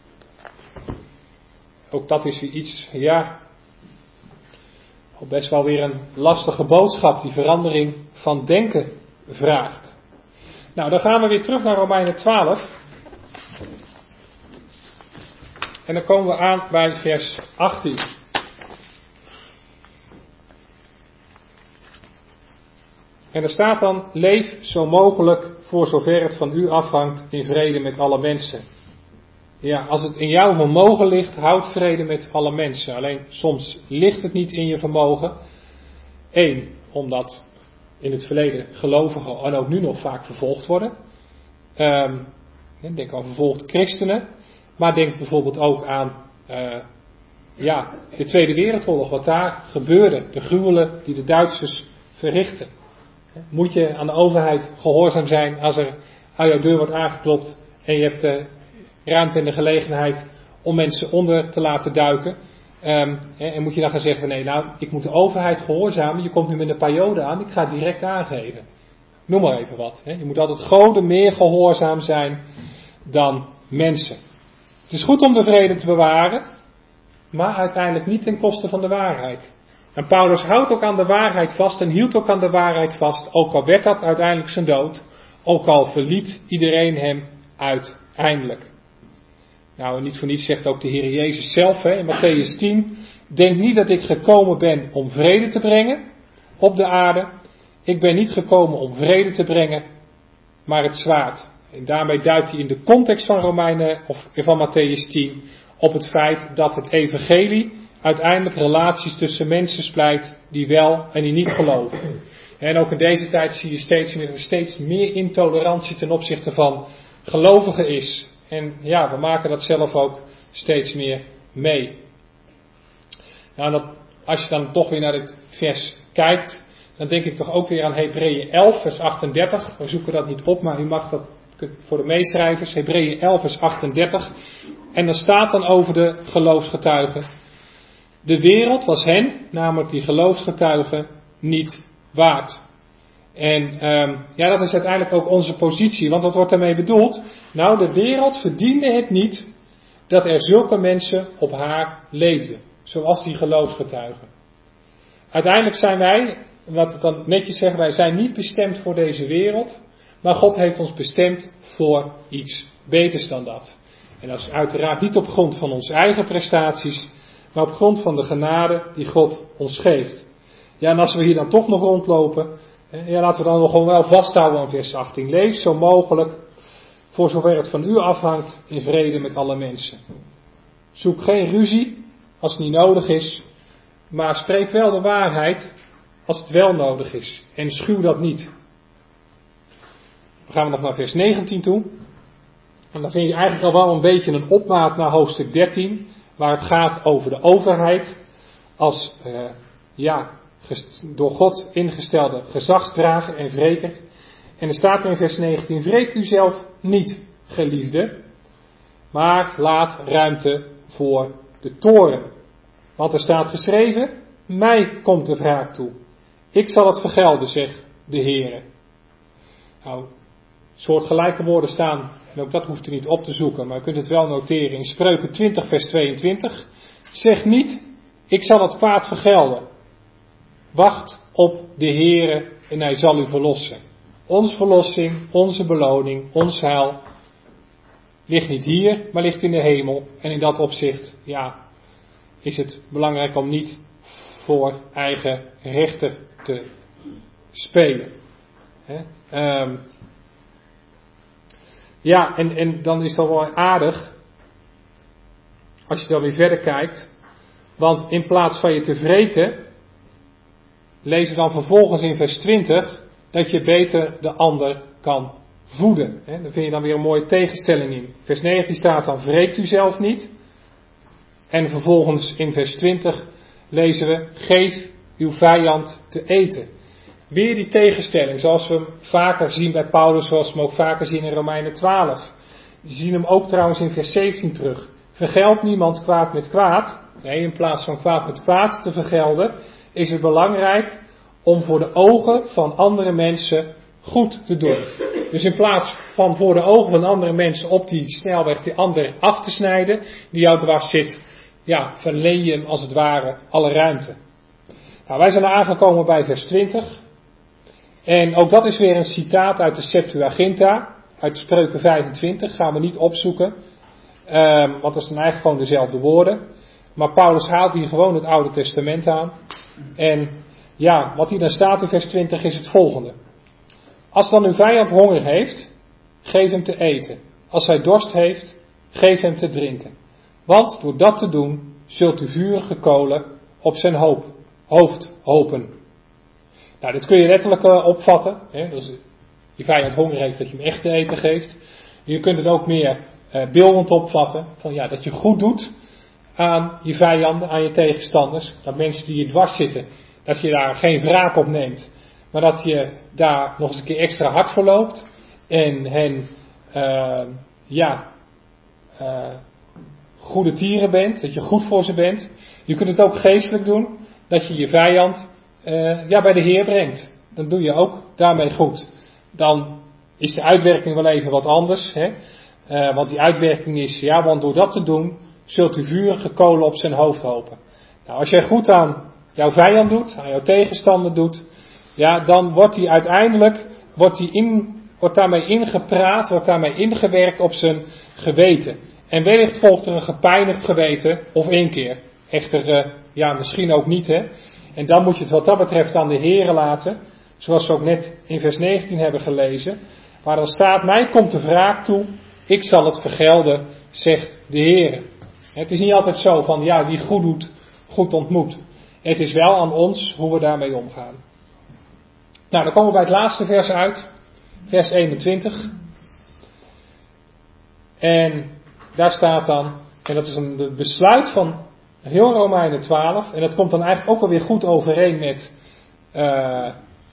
[SPEAKER 1] Ook dat is weer iets, ja, best wel weer een lastige boodschap die verandering van denken vraagt. Nou, dan gaan we weer terug naar Romeinen twaalf. En dan komen we aan bij vers achttien. En er staat dan, leef zo mogelijk voor zover het van u afhangt in vrede met alle mensen. Ja, als het in jouw vermogen ligt, houd vrede met alle mensen. Alleen soms ligt het niet in je vermogen. Eén, omdat in het verleden gelovigen en ook nu nog vaak vervolgd worden. Um, denk aan vervolgde christenen. Maar denk bijvoorbeeld ook aan uh, ja, de Tweede Wereldoorlog. Wat daar gebeurde. De gruwelen die de Duitsers verrichten. Moet je aan de overheid gehoorzaam zijn als er aan jouw deur wordt aangeklopt en je hebt de ruimte en de gelegenheid om mensen onder te laten duiken. Um, en moet je dan gaan zeggen van nee, nou, ik moet de overheid gehoorzamen, je komt nu met een periode aan, ik ga het direct aangeven. Noem maar even wat. Hè. Je moet altijd Goden meer gehoorzaam zijn dan mensen. Het is goed om de vrede te bewaren, maar uiteindelijk niet ten koste van de waarheid. En Paulus houdt ook aan de waarheid vast en hield ook aan de waarheid vast, ook al werd dat uiteindelijk zijn dood, ook al verliet iedereen hem uiteindelijk. Nou, en niet voor niets zegt ook de Heer Jezus zelf hè, in Matthäus tien, denk niet dat ik gekomen ben om vrede te brengen op de aarde. Ik ben niet gekomen om vrede te brengen, maar het zwaard. En daarmee duidt hij in de context van Romeinen of van Matthäus tien op het feit dat het evangelie uiteindelijk relaties tussen mensen splijt die wel en die niet geloven. En ook in deze tijd zie je steeds meer, steeds meer intolerantie ten opzichte van gelovigen is. En ja, we maken dat zelf ook steeds meer mee. Nou, dat, als je dan toch weer naar dit vers kijkt, dan denk ik toch ook weer aan Hebreeën elf, vers achtendertig. We zoeken dat niet op, maar u mag dat voor de meeschrijvers. Hebreeën elf, vers achtendertig. En dan staat dan over de geloofsgetuigen. De wereld was hen, namelijk die geloofsgetuigen, niet waard. En um, ja, dat is uiteindelijk ook onze positie, want wat wordt daarmee bedoeld? Nou, de wereld verdiende het niet dat er zulke mensen op haar leefden, zoals die geloofsgetuigen. Uiteindelijk zijn wij, wat we dan netjes zeggen, wij zijn niet bestemd voor deze wereld, maar God heeft ons bestemd voor iets beters dan dat. En dat is uiteraard niet op grond van onze eigen prestaties, maar op grond van de genade die God ons geeft. Ja, en als we hier dan toch nog rondlopen, ja, laten we dan nog gewoon wel vasthouden aan vers achttien. Leef zo mogelijk, voor zover het van u afhangt, in vrede met alle mensen. Zoek geen ruzie als het niet nodig is, maar spreek wel de waarheid als het wel nodig is. En schuw dat niet. Dan gaan we nog naar vers negentien toe. En dan vind je eigenlijk al wel een beetje een opmaat naar hoofdstuk dertien, waar het gaat over de overheid als uh, ja, door God ingestelde gezagsdrager en wreker. En er staat er in vers negentien, wreek u zelf niet, geliefde, maar laat ruimte voor de toorn. Want er staat geschreven, mij komt de wraak toe. Ik zal het vergelden, zegt de Heere. Nou, soortgelijke woorden staan, en ook dat hoeft u niet op te zoeken, maar u kunt het wel noteren in Spreuken twintig vers tweeëntwintig. Zeg niet, ik zal het kwaad vergelden. Wacht op de Heere en hij zal u verlossen. Onze verlossing, onze beloning, ons heil ligt niet hier, maar ligt in de hemel. En in dat opzicht, ja, is het belangrijk om niet voor eigen rechter te spelen. He? Um, ja, en, en dan is dat wel aardig als je dan weer verder kijkt. Want in plaats van je te wreken, lees je dan vervolgens in vers twintig dat je beter de ander kan voeden. He? Daar vind je dan weer een mooie tegenstelling in. Vers negentien staat dan, wreekt u zelf niet. En vervolgens in vers twintig lezen we, geef uw vijand te eten. Weer die tegenstelling, zoals we hem vaker zien bij Paulus, zoals we hem ook vaker zien in Romeinen twaalf. We zien hem ook trouwens in vers zeventien terug. Vergeld niemand kwaad met kwaad. Nee, in plaats van kwaad met kwaad te vergelden, is het belangrijk om voor de ogen van andere mensen goed te doen. Dus in plaats van voor de ogen van andere mensen op die snelweg die ander af te snijden, die jou dwars zit, ja, verleen je hem als het ware alle ruimte. Nou, wij zijn aangekomen bij vers twintig. En ook dat is weer een citaat uit de Septuaginta, uit Spreuken vijfentwintig, gaan we niet opzoeken. Um, want dat zijn eigenlijk gewoon dezelfde woorden. Maar Paulus haalt hier gewoon het Oude Testament aan. En ja, wat hier dan staat in vers twintig is het volgende. Als dan uw vijand honger heeft, geef hem te eten. Als hij dorst heeft, geef hem te drinken. Want door dat te doen, zult u vurige kolen op zijn hoop, hoofd hopen. Nou, dit kun je letterlijk uh, opvatten. Hè? Dus je vijand honger heeft, dat je hem echt te eten geeft. Je kunt het ook meer uh, beeldend opvatten. Van, ja, dat je goed doet aan je vijanden, aan je tegenstanders. Dat mensen die je dwars zitten, dat je daar geen wraak op neemt. Maar dat je daar nog eens een keer extra hard voor loopt. En hen, uh, ja, uh, goede tieren bent. Dat je goed voor ze bent. Je kunt het ook geestelijk doen. Dat je je vijand uh, ja, bij de Heer brengt. Dan doe je ook daarmee goed. Dan is de uitwerking wel even wat anders. Hè? Uh, want die uitwerking is, ja, want door dat te doen, zult u vurige kolen op zijn hoofd hopen. Nou, als jij goed aan jouw vijand doet, aan jouw tegenstander doet, ja, dan wordt hij uiteindelijk, wordt, hij in, wordt daarmee ingepraat, wordt daarmee ingewerkt op zijn geweten. En wellicht volgt er een gepijnigd geweten, of één keer. Echter, uh, ja, misschien ook niet, hè. En dan moet je het wat dat betreft aan de Heere laten, zoals we ook net in vers negentien hebben gelezen, waar dan staat, mij komt de wraak toe, ik zal het vergelden, zegt de Heere. Het is niet altijd zo van, ja, wie goed doet, goed ontmoet. Het is wel aan ons hoe we daarmee omgaan. Nou, dan komen we bij het laatste vers uit, vers eenentwintig. En daar staat dan, en dat is een besluit van heel Romeinen twaalf, en dat komt dan eigenlijk ook alweer goed overeen met uh,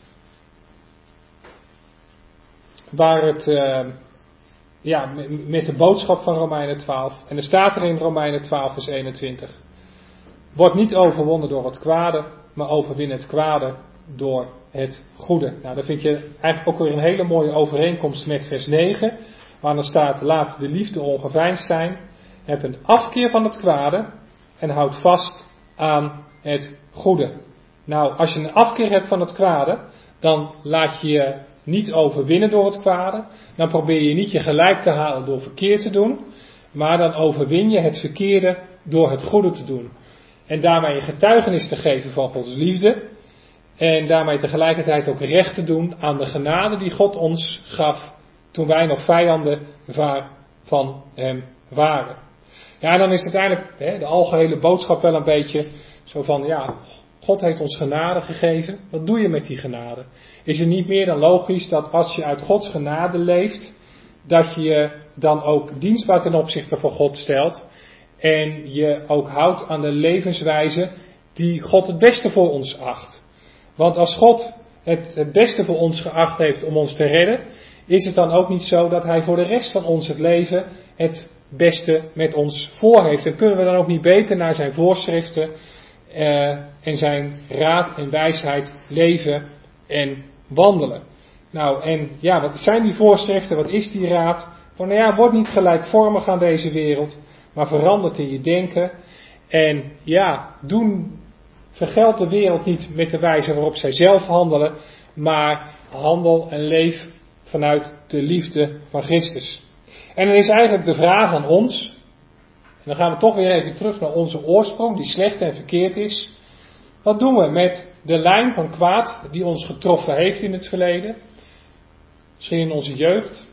[SPEAKER 1] waar het, uh, ja, met de boodschap van Romeinen twaalf. En er staat er in Romeinen twaalf vers eenentwintig. Word niet overwonnen door het kwade, maar overwin het kwade door het goede. Nou, dan vind je eigenlijk ook weer een hele mooie overeenkomst met vers negen. Waar dan staat, laat de liefde ongeveinsd zijn. Heb een afkeer van het kwade en houd vast aan het goede. Nou, als je een afkeer hebt van het kwade, dan laat je je niet overwinnen door het kwade. Dan probeer je niet je gelijk te halen door verkeerd te doen. Maar dan overwin je het verkeerde door het goede te doen. En daarmee je getuigenis te geven van Gods liefde. En daarmee tegelijkertijd ook recht te doen aan de genade die God ons gaf toen wij nog vijanden van hem waren. Ja, en dan is het eigenlijk hè, de algehele boodschap wel een beetje zo van, ja, God heeft ons genade gegeven. Wat doe je met die genade? Is het niet meer dan logisch dat als je uit Gods genade leeft, dat je je dan ook dienstbaar ten opzichte van God stelt en je ook houdt aan de levenswijze die God het beste voor ons acht. Want als God het, het beste voor ons geacht heeft om ons te redden, is het dan ook niet zo dat Hij voor de rest van ons het leven het beste met ons voor heeft. En kunnen we dan ook niet beter naar zijn voorschriften uh, en zijn raad en wijsheid leven en wandelen. Nou, en ja, wat zijn die voorschriften? Wat is die raad? Van nou ja, word niet gelijkvormig aan deze wereld, maar veranderd in je denken. En ja, doen, vergeld de wereld niet met de wijze waarop zij zelf handelen, maar handel en leef vanuit de liefde van Christus. En dan is eigenlijk de vraag aan ons, en dan gaan we toch weer even terug naar onze oorsprong, die slecht en verkeerd is. Wat doen we met de lijn van kwaad die ons getroffen heeft in het verleden? Misschien in onze jeugd,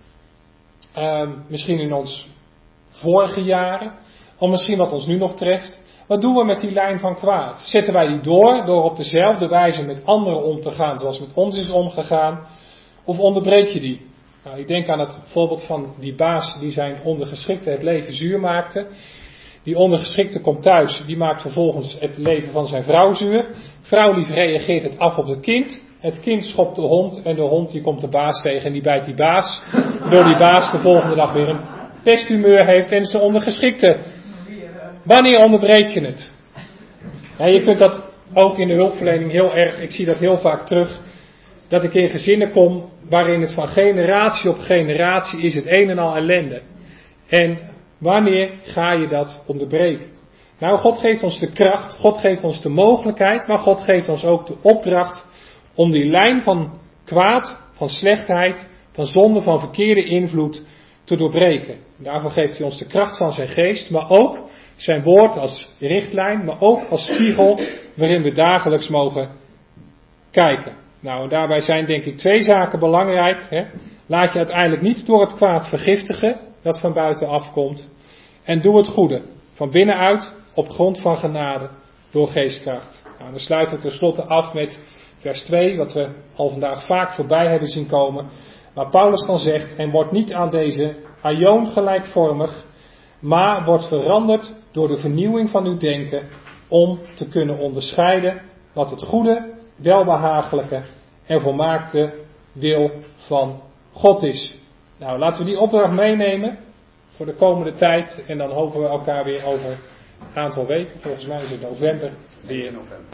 [SPEAKER 1] uh, misschien in ons vorige jaren, of misschien wat ons nu nog treft. Wat doen we met die lijn van kwaad? Zetten wij die door, door op dezelfde wijze met anderen om te gaan zoals met ons is omgegaan? Of onderbreek je die? Nou, ik denk aan het voorbeeld van die baas die zijn ondergeschikte het leven zuur maakte. Die ondergeschikte komt thuis, die maakt vervolgens het leven van zijn vrouw zuur. Vrouwlief reageert het af op het kind. Het kind schopt de hond en de hond die komt de baas tegen en die bijt die baas. Waardoor die baas de volgende dag weer een pesthumeur heeft en is de ondergeschikte. Wanneer onderbreek je het? Ja, je kunt dat ook in de hulpverlening heel erg, ik zie dat heel vaak terug, dat ik in gezinnen kom waarin het van generatie op generatie is het een en al ellende. En wanneer ga je dat onderbreken? Nou, God geeft ons de kracht, God geeft ons de mogelijkheid, maar God geeft ons ook de opdracht om die lijn van kwaad, van slechtheid, van zonde, van verkeerde invloed te doorbreken. Daarvoor geeft hij ons de kracht van zijn geest, maar ook zijn woord als richtlijn, maar ook als spiegel waarin we dagelijks mogen kijken. Nou, en daarbij zijn denk ik twee zaken belangrijk. Hè. Laat je uiteindelijk niet door het kwaad vergiftigen, dat van buiten afkomt. En doe het goede, van binnenuit, op grond van genade, door geestkracht. Nou, dan sluiten we tenslotte af met vers twee, wat we al vandaag vaak voorbij hebben zien komen. Waar Paulus dan zegt, en wordt niet aan deze aion gelijkvormig, maar wordt veranderd door de vernieuwing van uw denken, om te kunnen onderscheiden wat het goede, welbehagelijke en volmaakte wil van God is. Nou, laten we die opdracht meenemen voor de komende tijd en dan hopen we elkaar weer over een aantal weken, volgens mij is het november, weer.